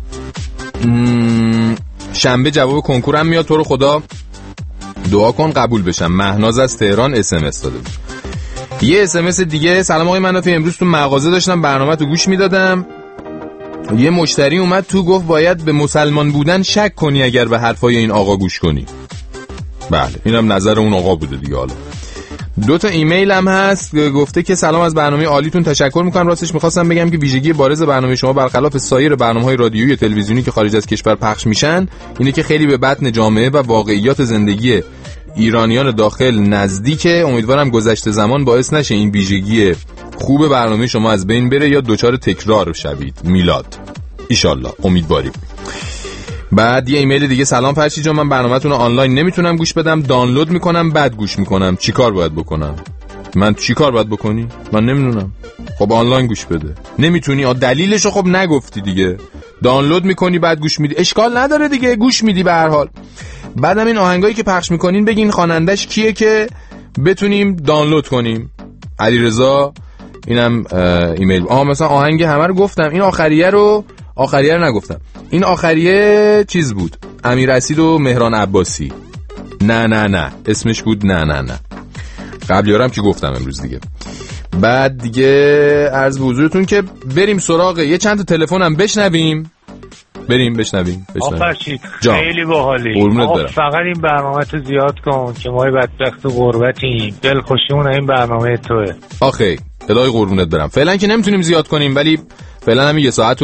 شنبه جواب کنکورم میاد، تو رو خدا دعا کن قبول بشم. مهناز از تهران اس ام اس داده بود. یه اس ام اس دیگه. سلام آقای منافی، امروز تو مغازه داشتم برنامه تو گوش میدادم، یه مشتری اومد تو گفت باید به مسلمان بودن شک کنی اگر به حرفای این آقا گوش کنی. بله اینم نظر اون آقا بوده دیگه. حالا دو تا ایمیل هم هست، گفته که سلام از برنامه عالیتون تشکر میکنم. راستش میخواستم بگم که ویژگی بارز برنامه شما برخلاف سایر برنامه‌های رادیویی و تلویزیونی که خارج از کشور پخش میشن اینه که خیلی به بطن جامعه و واقعیات زندگی ایرانیان داخل نزدیکه. امیدوارم گذشته زمان باعث نشه این ویژگی خوب برنامه شما از بین بره یا دوچار تکرار شوید. میلاد ایشالله، امیدواریم. بعد یه ایمیل دیگه. سلام فرشید جان، من برنامه‌تون رو آنلاین نمیتونم گوش بدم، دانلود میکنم بعد گوش میکنم، چیکار باید بکنم؟ من چیکار باید بکنی؟ من نمیدونم. خب آنلاین گوش بده. نمیتونی؟ دلیلشو خب نگفتی دیگه. دانلود میکنی بعد گوش میدی، اشکال نداره دیگه، گوش میدی به هر حال. بعدم این آهنگایی که پخش میکنین بگین خوانندش کیه که بتونیم دانلود کنیم. علیرضا اینم ایمیل. آها مثلا آهنگ همه رو گفتم، این آخریه رو آخریه رو نگفتم. این آخریه چیز بود، امیر اسید و مهران عباسی. نه نه نه اسمش بود نه نه نه. قبلیارم که گفتم امروز دیگه. بعد دیگه عرض به حضورتون که بریم سراغ یه چند تا تلفنم بشنویم. بریم بشنویم بشنویم. خیلی باحالی. آقا فقط این برنامه تو زیاد کن که ما بدبخت و غربتیم، دلخوشیمون این برنامه توئه. آخه الهی قربونت برم. فعلا که نمیتونیم زیاد کنیم ولی فعلا همین یه ساعتو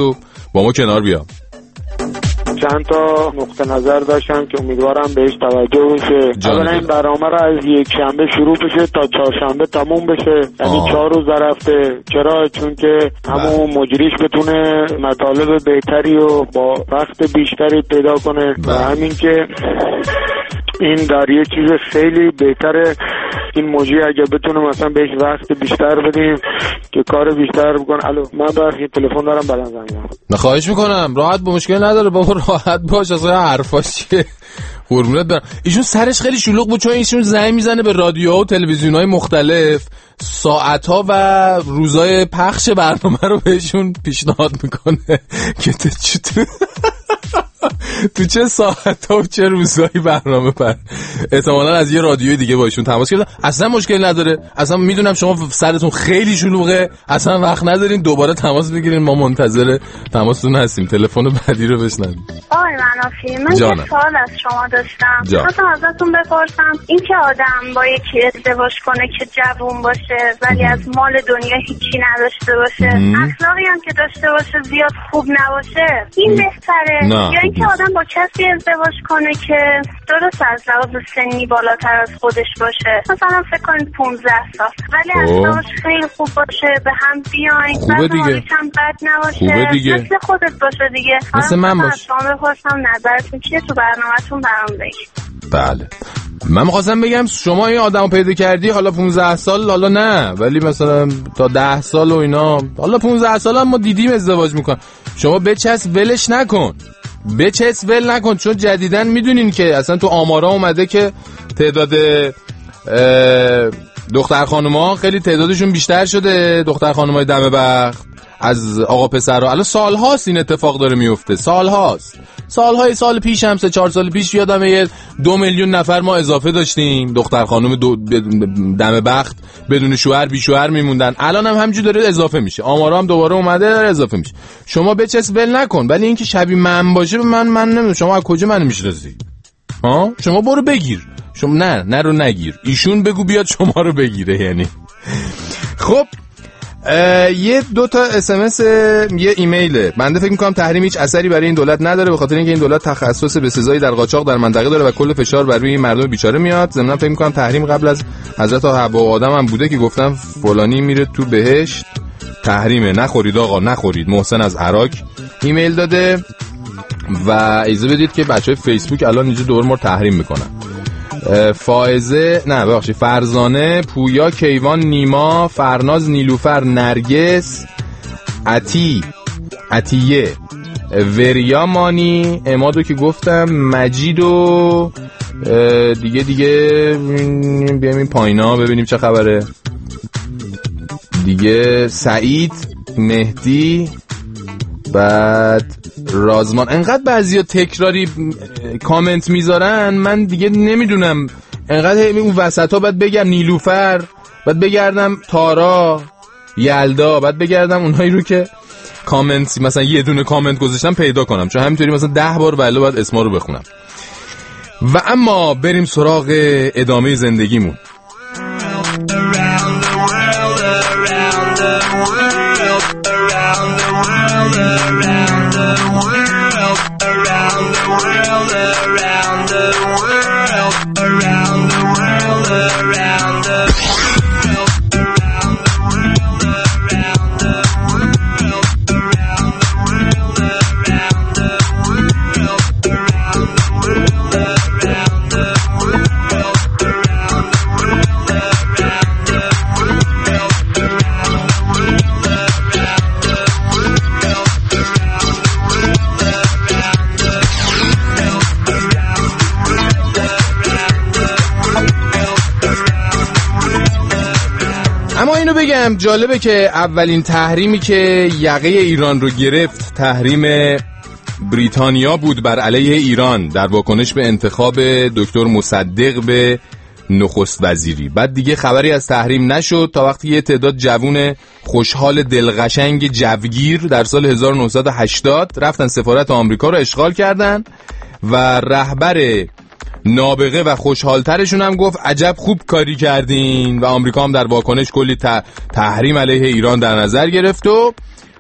با ما کنار بیا. چند تا نقطه نظر داشتم که امیدوارم بهش توجه بشه. اولا این برنامه را از یک شنبه شروع بشه تا چهارشنبه تموم بشه، یعنی چهار روز در هفته. چرا؟ چون که همون مجریش بتونه مطالب بهتری و با وقت بیشتری پیدا کنه و همین که این در یه چیز خیلی بهتره. این موجی اگه بتونه مثلا بهش وقت بیشتر بدیم که کار بیشتر بکنه. الو من برخی تلفن دارم بلند زنگم. نه خواهش میکنم، راحت با مشکل نداره بابا، راحت باش. اصلا حرفاش چیه؟ قربونت برم. ایشون سرش خیلی شلوغ بود چون ایشون زنگ میزنه به رادیوها و تلویزیون‌های مختلف، ساعت‌ها و روزای پخش برنامه رو بهشون پیشنهاد میکنه که تو تو چه ساعت‌ها و چه روزایی برنامه پر. احتمالاً از یه رادیوی دیگه با ایشون تماس گرفتن. اصلا مشکل نداره، اصلا میدونم شما سرتون خیلی شلوغه، اصلا وقت ندارین، دوباره تماس بگیرین، ما منتظر تماستون هستیم. تلفن بعدی رو بشنویم. آقای منافی، من یه سوال از شما داشتم. خواستم ازتون بپرسم این که آدم با یکی ازدواج کنه که جوون باشه ولی از مال دنیا هیچی نداشته باشه، اخلاقی هم که داشته باشه زیاد خوب نباشه، این بهتره یا اینکه آدم با کسی ازدواج کنه که درست از لحاظ سنی بالاتر از خودش باشه، مثلا فکر کنید پانزده سال، ولی اخلاقش خیلی خوب باشه، به هم بیاین، خوبه دیگه، هم بد نباشه، خوبه دیگه، مثل خودت باشه دیگه. مثل من باشه. شما بپرسم نظرتون چیه تو برنامه‌تون برام بگید. بله من می‌خواستم بگم شما این آدمو پیدا کردی، حالا پانزده سال حالا نه، ولی مثلا تا ده سال و اینا، حالا پانزده سال هم ما دیدیم ازدواج میکنن. شما بچس ولش نکن، بچس ول نکن، چون جدیدن میدونین که اصلا تو آمارا اومده که تعداد دختر خانوما خیلی تعدادشون بیشتر شده، دختر خانومای دم بخت از آقا پسرها. الان سالهاست این اتفاق داره میفته، سالهاست، سالهای سال پیش هم سه چهار سال پیش یادمه یه دو میلیون نفر ما اضافه داشتیم دختر خانم دو دم بخت بدون شوهر بی شوهر میموندن. الان هم همینجوری داره اضافه میشه، آمارا هم دوباره اومده داره اضافه میشه. شما بچس ول نکن، ولی اینکه شبیه من باشه من من نمیدونم شما از کجا منو میشناسی؟ ها شما برو بگیر، شما نه نه رو نگیر، ایشون بگو بیاد شما رو بگیره. یعنی خب یه دو تا اس ام اس یه ایمیله. بنده فکر می‌کنم تحریم هیچ اثری برای این دولت نداره، به خاطر اینکه این دولت تخصص به سزایی در قاچاق در منطقه داره و کل فشار بر روی مردم بیچاره میاد. ضمن فکر می‌کنم تحریم قبل از حضرت حوا و آدم هم بوده که گفتن فلانی میره تو بهشت، تحریمه، نخورید آقا نخورید. محسن از عراق ایمیل داده و اجازه بدید که بچهای فیسبوک الان اینجا دور مور تحریم میکنن. فائزه نه ببخشید فرزانه، پویا، کیوان، نیما، فرناز، نیلوفر، نرگس، عتی عتیه، وریا، مانی، امادو که گفتم، مجید و دیگه دیگه بیایم این پایینا ببینیم چه خبره دیگه. سعید، مهدی، بعد رازمان. انقدر بعضیا تکراری کامنت میذارن من دیگه نمیدونم، انقدر اون وسطا باید بگم نیلوفر، باید بگردم تارا، یلدا، باید بگردم اونهایی رو که کامنت مثلا یه دونه کامنت گذاشتم پیدا کنم، چون همینطوری مثلا ده بار ولی باید اسما رو بخونم. و اما بریم سراغ ادامه زندگیمون. بگم جالبه که اولین تحریمی که یقه ایران رو گرفت تحریم بریتانیا بود بر علیه ایران در واکنش به انتخاب دکتر مصدق به نخست وزیری. بعد دیگه خبری از تحریم نشد تا وقتی یه تعداد جوون خوشحال دلقشنگ جوگیر در سال هزار و نهصد و هشتاد رفتن سفارت آمریکا رو اشغال کردن و رهبر نابغه و خوشحالترشون هم گفت عجب خوب کاری کردین و آمریکا هم در واکنش کلی تحریم علیه ایران در نظر گرفت و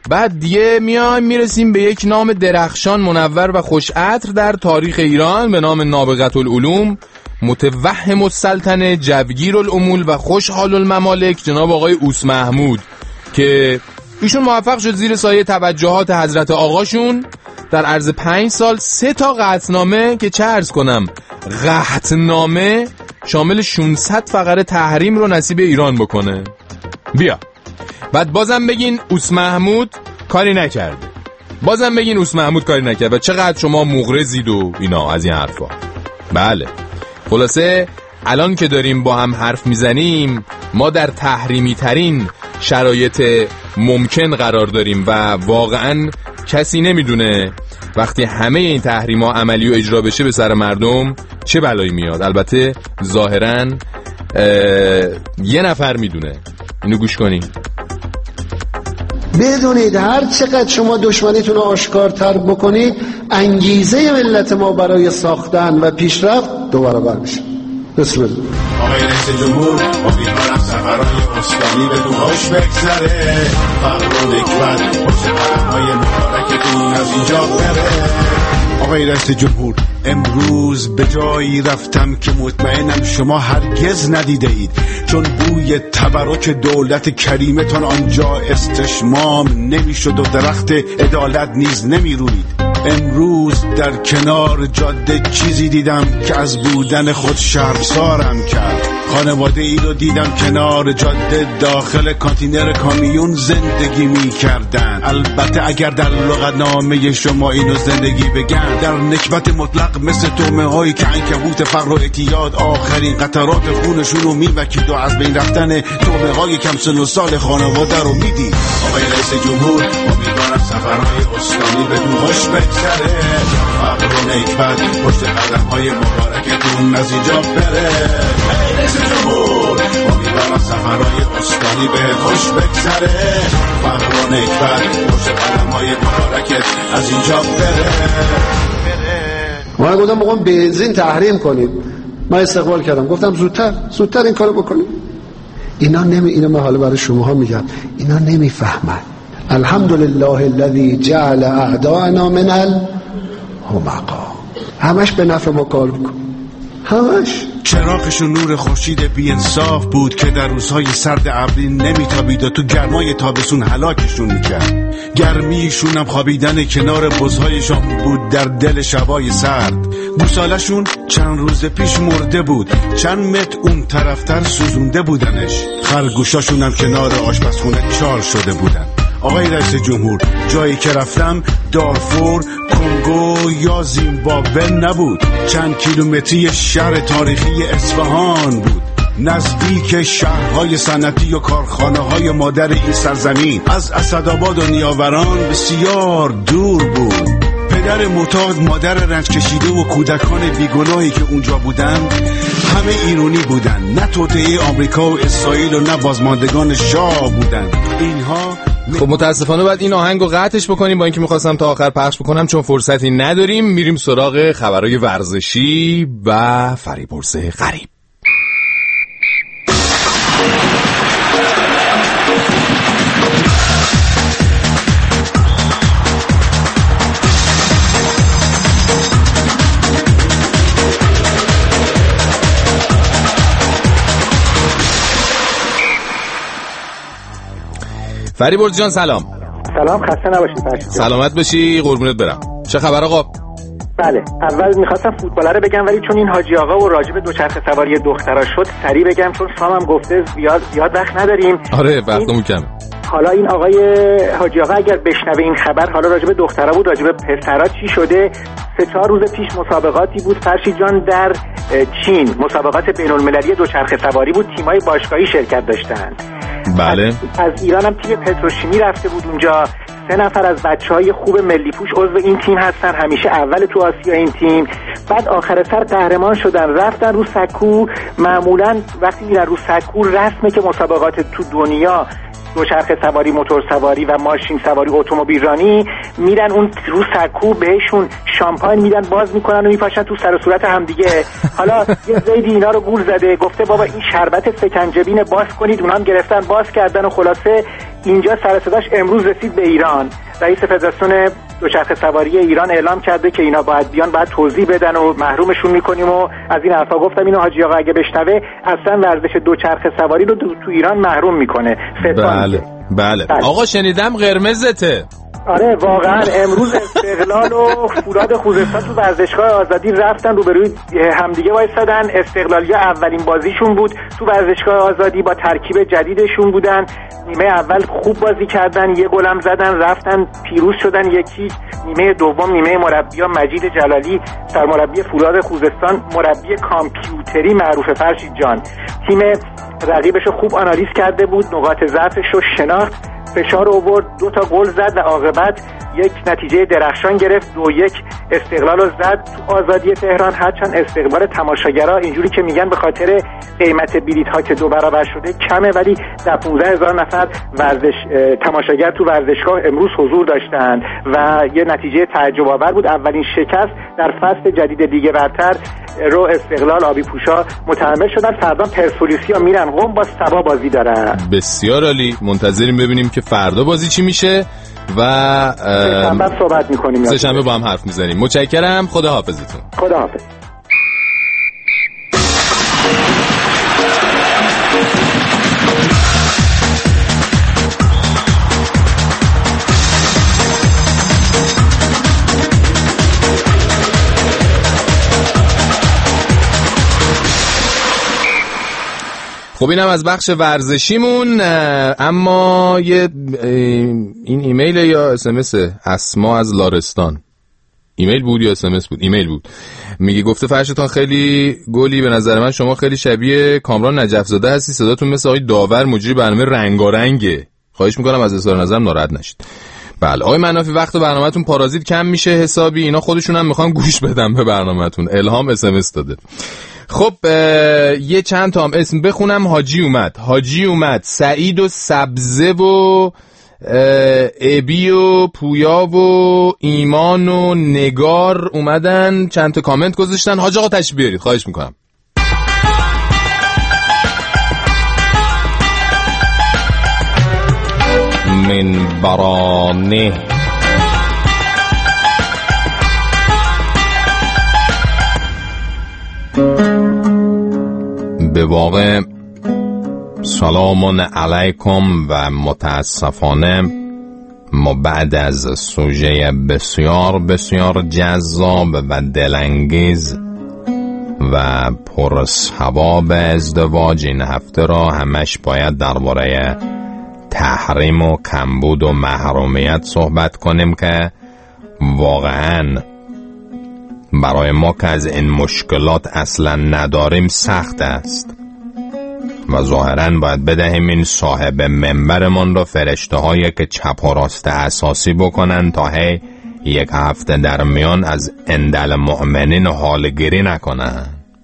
بعد دیگه میایم میرسیم به یک نام درخشان، منور و خوش عطر در تاریخ ایران به نام نابغة العلوم، متوهم السلطنه، جوگیر الامول و خوشحال الممالک، جناب آقای اوس محمود، که ایشون موفق شد زیر سایه توجهات حضرت آقاشون در عرض پنج سال سه تا قطعنامه که چه عرض کنم قطعنامه شامل ششصد فقره تحریم رو نصیب ایران بکنه. بیا بعد بازم بگین اوس محمود کاری نکرده، بازم بگین اوس محمود کاری نکرد و چقدر شما مغرضید و اینا از این حرفا. بله خلاصه الان که داریم با هم حرف میزنیم ما در تحریمی ترین شرایط ممکن قرار داریم و واقعا کسی نمیدونه وقتی همه این تحریما عملی و اجرا بشه به سر مردم چه بلایی میاد. البته ظاهرا یه نفر میدونه. اینو گوش کنین. بدونید هر چقدر شما دشمنیتون رو آشکارتر بکنید انگیزه ملت ما برای ساختن و پیشرفت دو برابر میشه. بسم الله. آقای رئیس جمهور امیدوارم سفرهای استانی به دوهاش بگذره، فقر و نکبت پشت قدم‌های مبارکتون از اینجا بره. آقای رئیس جمهور امروز به جایی رفتم که مطمئنم شما هرگز ندیده اید، چون بوی تبرک دولت کریمتان آنجا استشمام نمیشد و درخت عدالت نیز نمیروید. امروز در کنار جاده چیزی دیدم که از بودن خود شرمسارم کرد. خانواده ای رو دیدم کنار جاده داخل کانتینر کامیون زندگی می کردن. البته اگر در لغتنامه شما اینو زندگی بگن، در نکبت مطلق مثل تومه هایی که عنکبوت فقر و اعتیاد آخرین قطرات خونشون رو میوکید و از بین رفتن تومه های کم سن و سال خانواده رو میدید. آقای رئیس جمهور امیدوارم سفرهای استانی به دوهاش بگذره، فقر و نکبت پشت قدم های مبارکتون از اینجا بره. رئیس جمهور امیدوارم سفرهای استانی به خوش بگذره، فقر و نکبت پشت قدم های مبارکت از اینجا بره. من گفتم بگم بنزین تحریم کنید، من استقبال کردم، گفتم زودتر زودتر این کارو بکنید. اینا نمی اینا من حالا برای شماها میگم، اینا نمیفهمن. الحمدلله الذی جعل اعداءنا من الحمقا. همش به نفع ما کار بکن، همش. چراغشون نور خورشید بی انصاف بود که در روزهای سرد ابری نمیتابید و تو گرمای تابستون هلاکشون میکرد. گرمیشون هم خوابیدن کنار بزهایشون بود در دل شبای سرد. گوسالشون چند روز پیش مرده بود، چند متر اون طرفتر سوزونده بودنش. خرگوشاشون هم کنار آشپزخونه چال شده بودن. آقای رئیس جمهور جایی که رفتم دارفور، کنگو یا زیمبابوه نبود، چند کیلومتری شهر تاریخی اصفهان بود، نزدیک شهرهای صنعتی و کارخانه‌های مادر این سرزمین. از اسدآباد و نیاوران بسیار دور بود. پدر معتاد، مادر رنج کشیده و کودکان بیگناهی که اونجا بودن همه ایرانی بودن، نه توطئه آمریکا و اسرائیل و نه بازماندگان شاه بودن. اینها خب متاسفانه باید این آهنگو قطعش بکنیم، با اینکه میخواستم تا آخر پخش بکنم چون فرصتی نداریم. میریم سراغ خبرهای ورزشی و فریبرز غریب. فریبرز جان سلام. سلام، خسته نباشید. سلامت باشی، قربونت برم. چه خبر آقا؟ بله، اول میخواستم فوتباله رو بگم ولی چون این حاجی آقا و راجب دوچرخه سواری دخترا شد سریع بگم، چون سامم گفته زیاد زیاد وقت نداریم. آره وقتمون کمه. حالا این آقای حاجی آقا اگر بشنوه این خبر، حالا راجب دخترا بود، راجب پسرا چی شده؟ سه چهار روز پیش مسابقاتی بود فرشید جان در چین، مسابقات بین‌المللی دوچرخه سواری بود، تیمای باشگاهی شرکت داشتن. بله. از, از ایران هم تیم پتروشیمی رفته بود اونجا. سه نفر از بچهای خوب ملی پوش عضو این تیم هستن، همیشه اول تو آسیا این تیم. بعد آخر سر قهرمان شدن، رفتن رو سکو. معمولا وقتی میرن رو سکو رسمه که مسابقات تو دنیا دوچرخه سواری، موتور سواری و ماشین سواری، اتومبیل رانی، میرن اون رو سکو بهشون شامپاین میدن، باز میکنن و میپاشن تو سر و صورت هم دیگه. حالا یه زیدی اینا رو گول زده، گفته بابا این شربت سکنجبین باز کنید، اونها هم گرفتن باز کردن و خلاصه اینجا سر صداش امروز رسید به ایران. رئیس فدراسیون دوچرخه سواری ایران اعلام کرده که اینا باید بیان، باید توضیح بدن و محرومشون میکنیم و از این حرفا. گفتم اینو حاجی آقا اگه بشنوه اصلا ورزش دوچرخه سواری رو تو ایران محروم میکنه. بله بله. بله آقا شنیدم قرمزته. آره واقعا امروز استقلال و فولاد خوزستان تو ورزشگاه آزادی رفتن روبروی همدیگه وایسادن. استقلالیا اولین بازیشون بود تو ورزشگاه آزادی، با ترکیب جدیدشون بودن. نیمه اول خوب بازی کردن، یه گلم زدن، رفتن پیروز شدن یکی. نیمه دوم نیمه مربی مجید جلالی سرمربی فولاد خوزستان، مربی کامپیوتری معروف فرشید جان، تیم رقیبشو خوب آنالیز کرده بود، نقاط ضعفش رو شناخت، فشار آورد، دو تا گل زد و عاقبت یک نتیجه درخشان گرفت. دو یک استقلال رو زد تو آزادی تهران. هرچند استقبال تماشاگرها اینجوری که میگن به خاطر قیمت بلیط ها که دو برابر شده کمه، ولی در پانزده هزار نفر ورزش تماشاگر تو ورزشگاه امروز حضور داشتند و یه نتیجه تعجب آور بود. اولین شکست در فصل جدید لیگ برتر رو استقلال آبی پوشا متحمل شدن. فردا پرسپولیسیا میرن قم با سبا بازی دارن. بسیار عالی، منتظریم ببینیم که فردا بازی چی میشه و سه شنبه صحبت میکنیم، سه شنبه با هم حرف میزنیم. متشکرم، خدا حافظتون. خدا حافظ. خب اینم از بخش ورزشیمون. اما یه این ایمیل یا اس ام اس اسما از لارستان، ایمیل بود یا اس ام اس بود؟ ایمیل بود. میگه گفته فرشتان خیلی گلی، به نظر من شما خیلی شبیه کامران نجف زاده هستی، صداتون مثل آقای داور مجری برنامه رنگارنگه. خواهش میکنم از اظهار نظرم ناراحت نشید. بله آقای منافی، وقت برنامه‌تون پارازیت کم میشه حسابی، اینا خودشون هم میخوان گوش بدن به برنامه‌تون. الهام اس ام اس داده. خب یه چند تا هم اسم بخونم. حاجی اومد، حاجی اومد، سعید و سبزه و ابی و پویا و ایمان و نگار اومدن، چند تا کامنت گذاشتن. حاج آقا تشریف بیارید، خواهش میکنم. من برانه به واقع سلام علیکم و متاسفانه ما بعد از سوژه بسیار بسیار جذاب و دلانگیز و پر ثواب ازدواج این هفته را همش باید درباره تحریم و کمبود و محرومیت صحبت کنیم که واقعاً برای ما که از این مشکلات اصلا نداریم سخت است و ظاهراً باید بدهیم این صاحب منبرمان را فرشته هایی که چپ و راست اساسی بکنن تا هی یک هفته در میان از اندل مؤمنین حالگیری نکنن.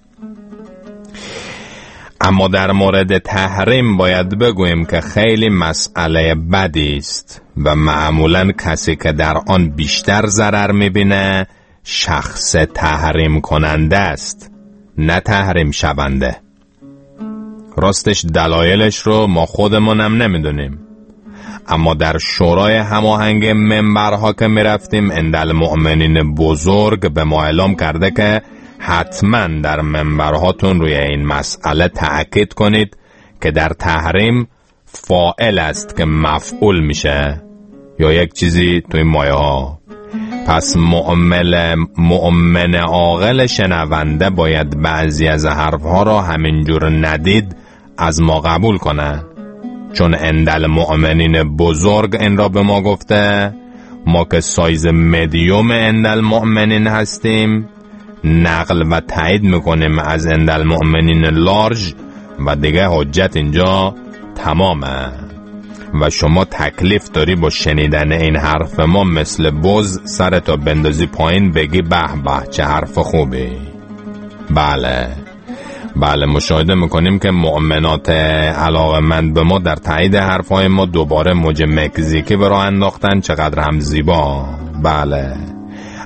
اما در مورد تحریم باید بگوییم که خیلی مسئله بدی است و معمولاً کسی که در آن بیشتر ضرر میبینه شخص تحریم کننده است، نه تحریم شونده. راستش دلایلش رو ما خودمونم نمیدونیم، اما در شورای هماهنگ منبرها که میرفتیم اندل مؤمنین بزرگ به ما اعلام کرده که حتما در منبرهاتون روی این مسئله تأکید کنید که در تحریم فاعل است که مفعول میشه یا یک چیزی توی مایه ها. پس مؤمن مؤمن عاقل شنونده باید بعضی از حرفها را همینجور ندید از ما قبول کنه، چون اندل مؤمنین بزرگ این را به ما گفته. ما که سایز مدیوم اندل مؤمنین هستیم نقل و تایید میکنیم از اندل مؤمنین لارج و دیگه حجت اینجا تمامه و شما تکلیف داری با شنیدن این حرف ما مثل بز سرتو بندازی پایین بگی به به چه حرف خوبی. بله بله مشاهده میکنیم که مؤمنات علاقه‌مند به ما در تایید حرفهای ما دوباره موج مکزیکی به راه انداختن. چقدر هم زیبا. بله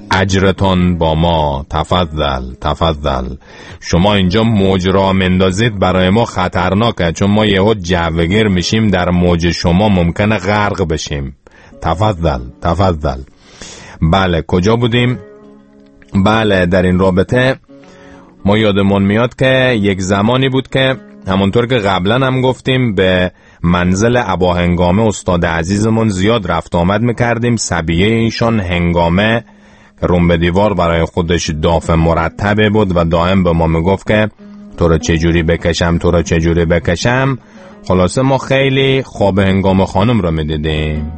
اجرتان با ما، تفضل تفضل. شما اینجا موج را مندازید برای ما خطرناکه، چون ما یهو جوگیر میشیم در موج شما، ممکنه غرق بشیم. تفضل تفضل. بله کجا بودیم؟ بله در این رابطه ما یادمون میاد که یک زمانی بود که همونطور که قبلا هم گفتیم به منزل ابا هنگامه استاد عزیزمون زیاد رفت آمد میکردیم. سبیه ایشان هنگامه روم به دیوار برای خودش داف مرتبه بود و دائم به ما میگفت که تو را چجوری بکشم تو را چجوری بکشم. خلاصه ما خیلی خواب هنگام خانم را میدیدیم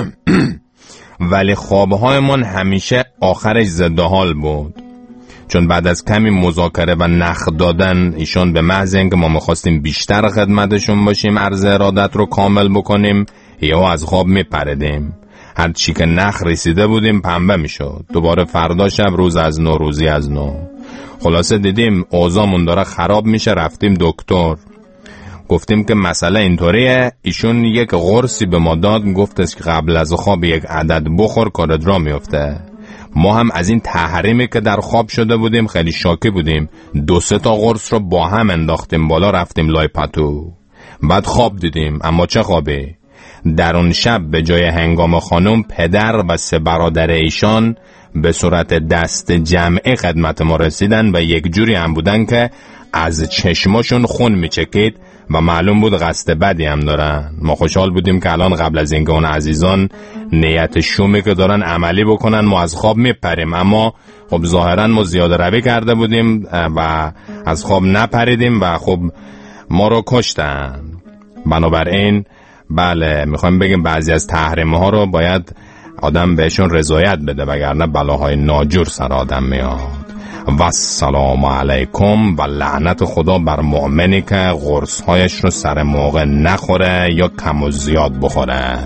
ولی خوابهای من همیشه آخرش ضد حال بود، چون بعد از کمی مذاکره و نخ دادن ایشون به محض اینکه ما میخواستیم بیشتر خدمتشون باشیم، عرض ارادت رو کامل بکنیم، یا از خواب میپردیم. هر چی که نخ رسیده بودیم پنبه میشد. دوباره فردا شب روز از نو روزی از نو. خلاصه دیدیم اوضاعمون داره خراب میشه، رفتیم دکتر، گفتیم که مسئله اینطوریه. ایشون یک قرصی به ما داد، گفتش که قبل از خواب یک عدد بخور کارت را میفته. ما هم از این تحریمی که در خواب شده بودیم خیلی شاکی بودیم، دو سه تا قرص رو با هم انداختیم بالا، رفتیم لای پتو. بعد خواب دیدیم، اما چه خوابی؟ در اون شب به جای هنگام خانم پدر و سه برادر ایشان به صورت دست جمعی خدمت ما رسیدن و یک جوری هم بودن که از چشماشون خون میچکید و معلوم بود قصد بدی هم دارن. ما خوشحال بودیم که الان قبل از اینکه اون عزیزان نیت شومی که دارن عملی بکنن ما از خواب میپریم، اما خب ظاهرا ما زیاده روی کرده بودیم و از خواب نپریدیم و خب ما رو کشتن. بنابراین بله میخوایم بگیم بعضی از تحریم ها رو باید آدم بهشون رضایت بده، وگرنه بلاهای ناجور سر آدم میاد. و السلام علیکم و لعنت خدا بر مؤمنی که قرص هایش رو سر موقع نخوره یا کم و زیاد بخوره.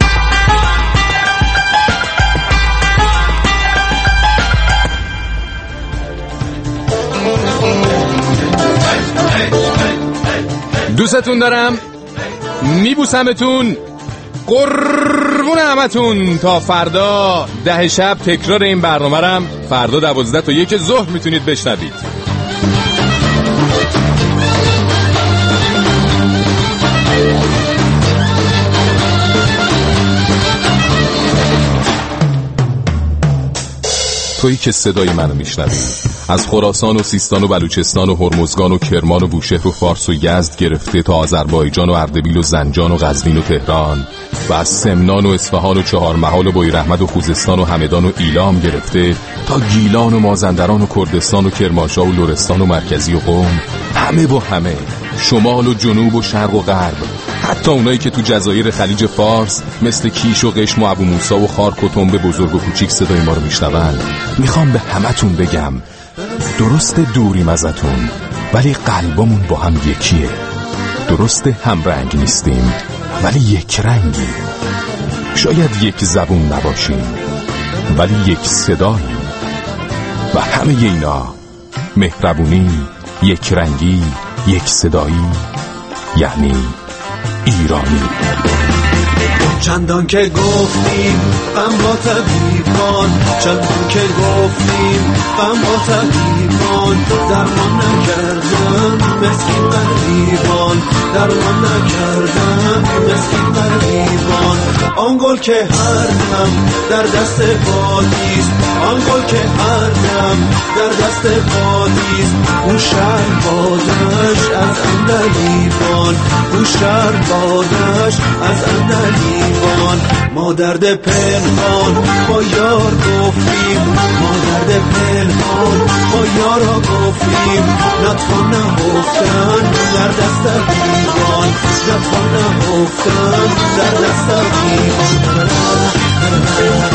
دوستتون دارم، میبوسمتون، قربون همتون. تا فردا ده شب تکرار این برنامه رم فردا دوازده تا یک ظهر میتونید بشنوید. تویی که صدای منو میشنوی، از خراسان و سیستان و بلوچستان و هرمزگان و کرمان و بوشهر و فارس و یزد گرفته تا آذربایجان و اردبیل و زنجان و قزوین و تهران و از سمنان و اصفهان و چهارمحال و بویراحمد و خوزستان و همدان و ایلام گرفته تا گیلان و مازندران و کردستان و کرمانشاه و لرستان و مرکزی و قم، همه با همه، شمال و جنوب و شرق و غرب، حتی اونایی که تو جزایر خلیج فارس مثل کیش و قشم و ابو موسی و خارک و تنبه بزرگ و کوچیک صدای ما رو میشنون، میخوام به همتون بگم درست دوریم ازتون ولی قلبمون با هم یکیه. درست هم رنگ نیستیم ولی یک رنگی. شاید یک زبون نباشیم ولی یک صداییم. و همه اینا، مهربونی، یک رنگی، یک صدایی، یعنی ایرانی. چندان که گفتیم غم با طبیبان، چندان که گفتیم غم با طبیبان، درمان نکردن مسکین غریبان، درمان نکردن مسکین غریبان. آن گل که هر دم در دست بادیست، آن گل که هر دم در دست بادیست، اون شهر بادش از اندلیبان، اون شهر بادش از اندلیبان. ما درد پنهان با یار گفتیم، ما درد پنهان با یارا گفتیم، نتوان نهفتن در دست دیوان، نتوان نهفتن در دست دیوان.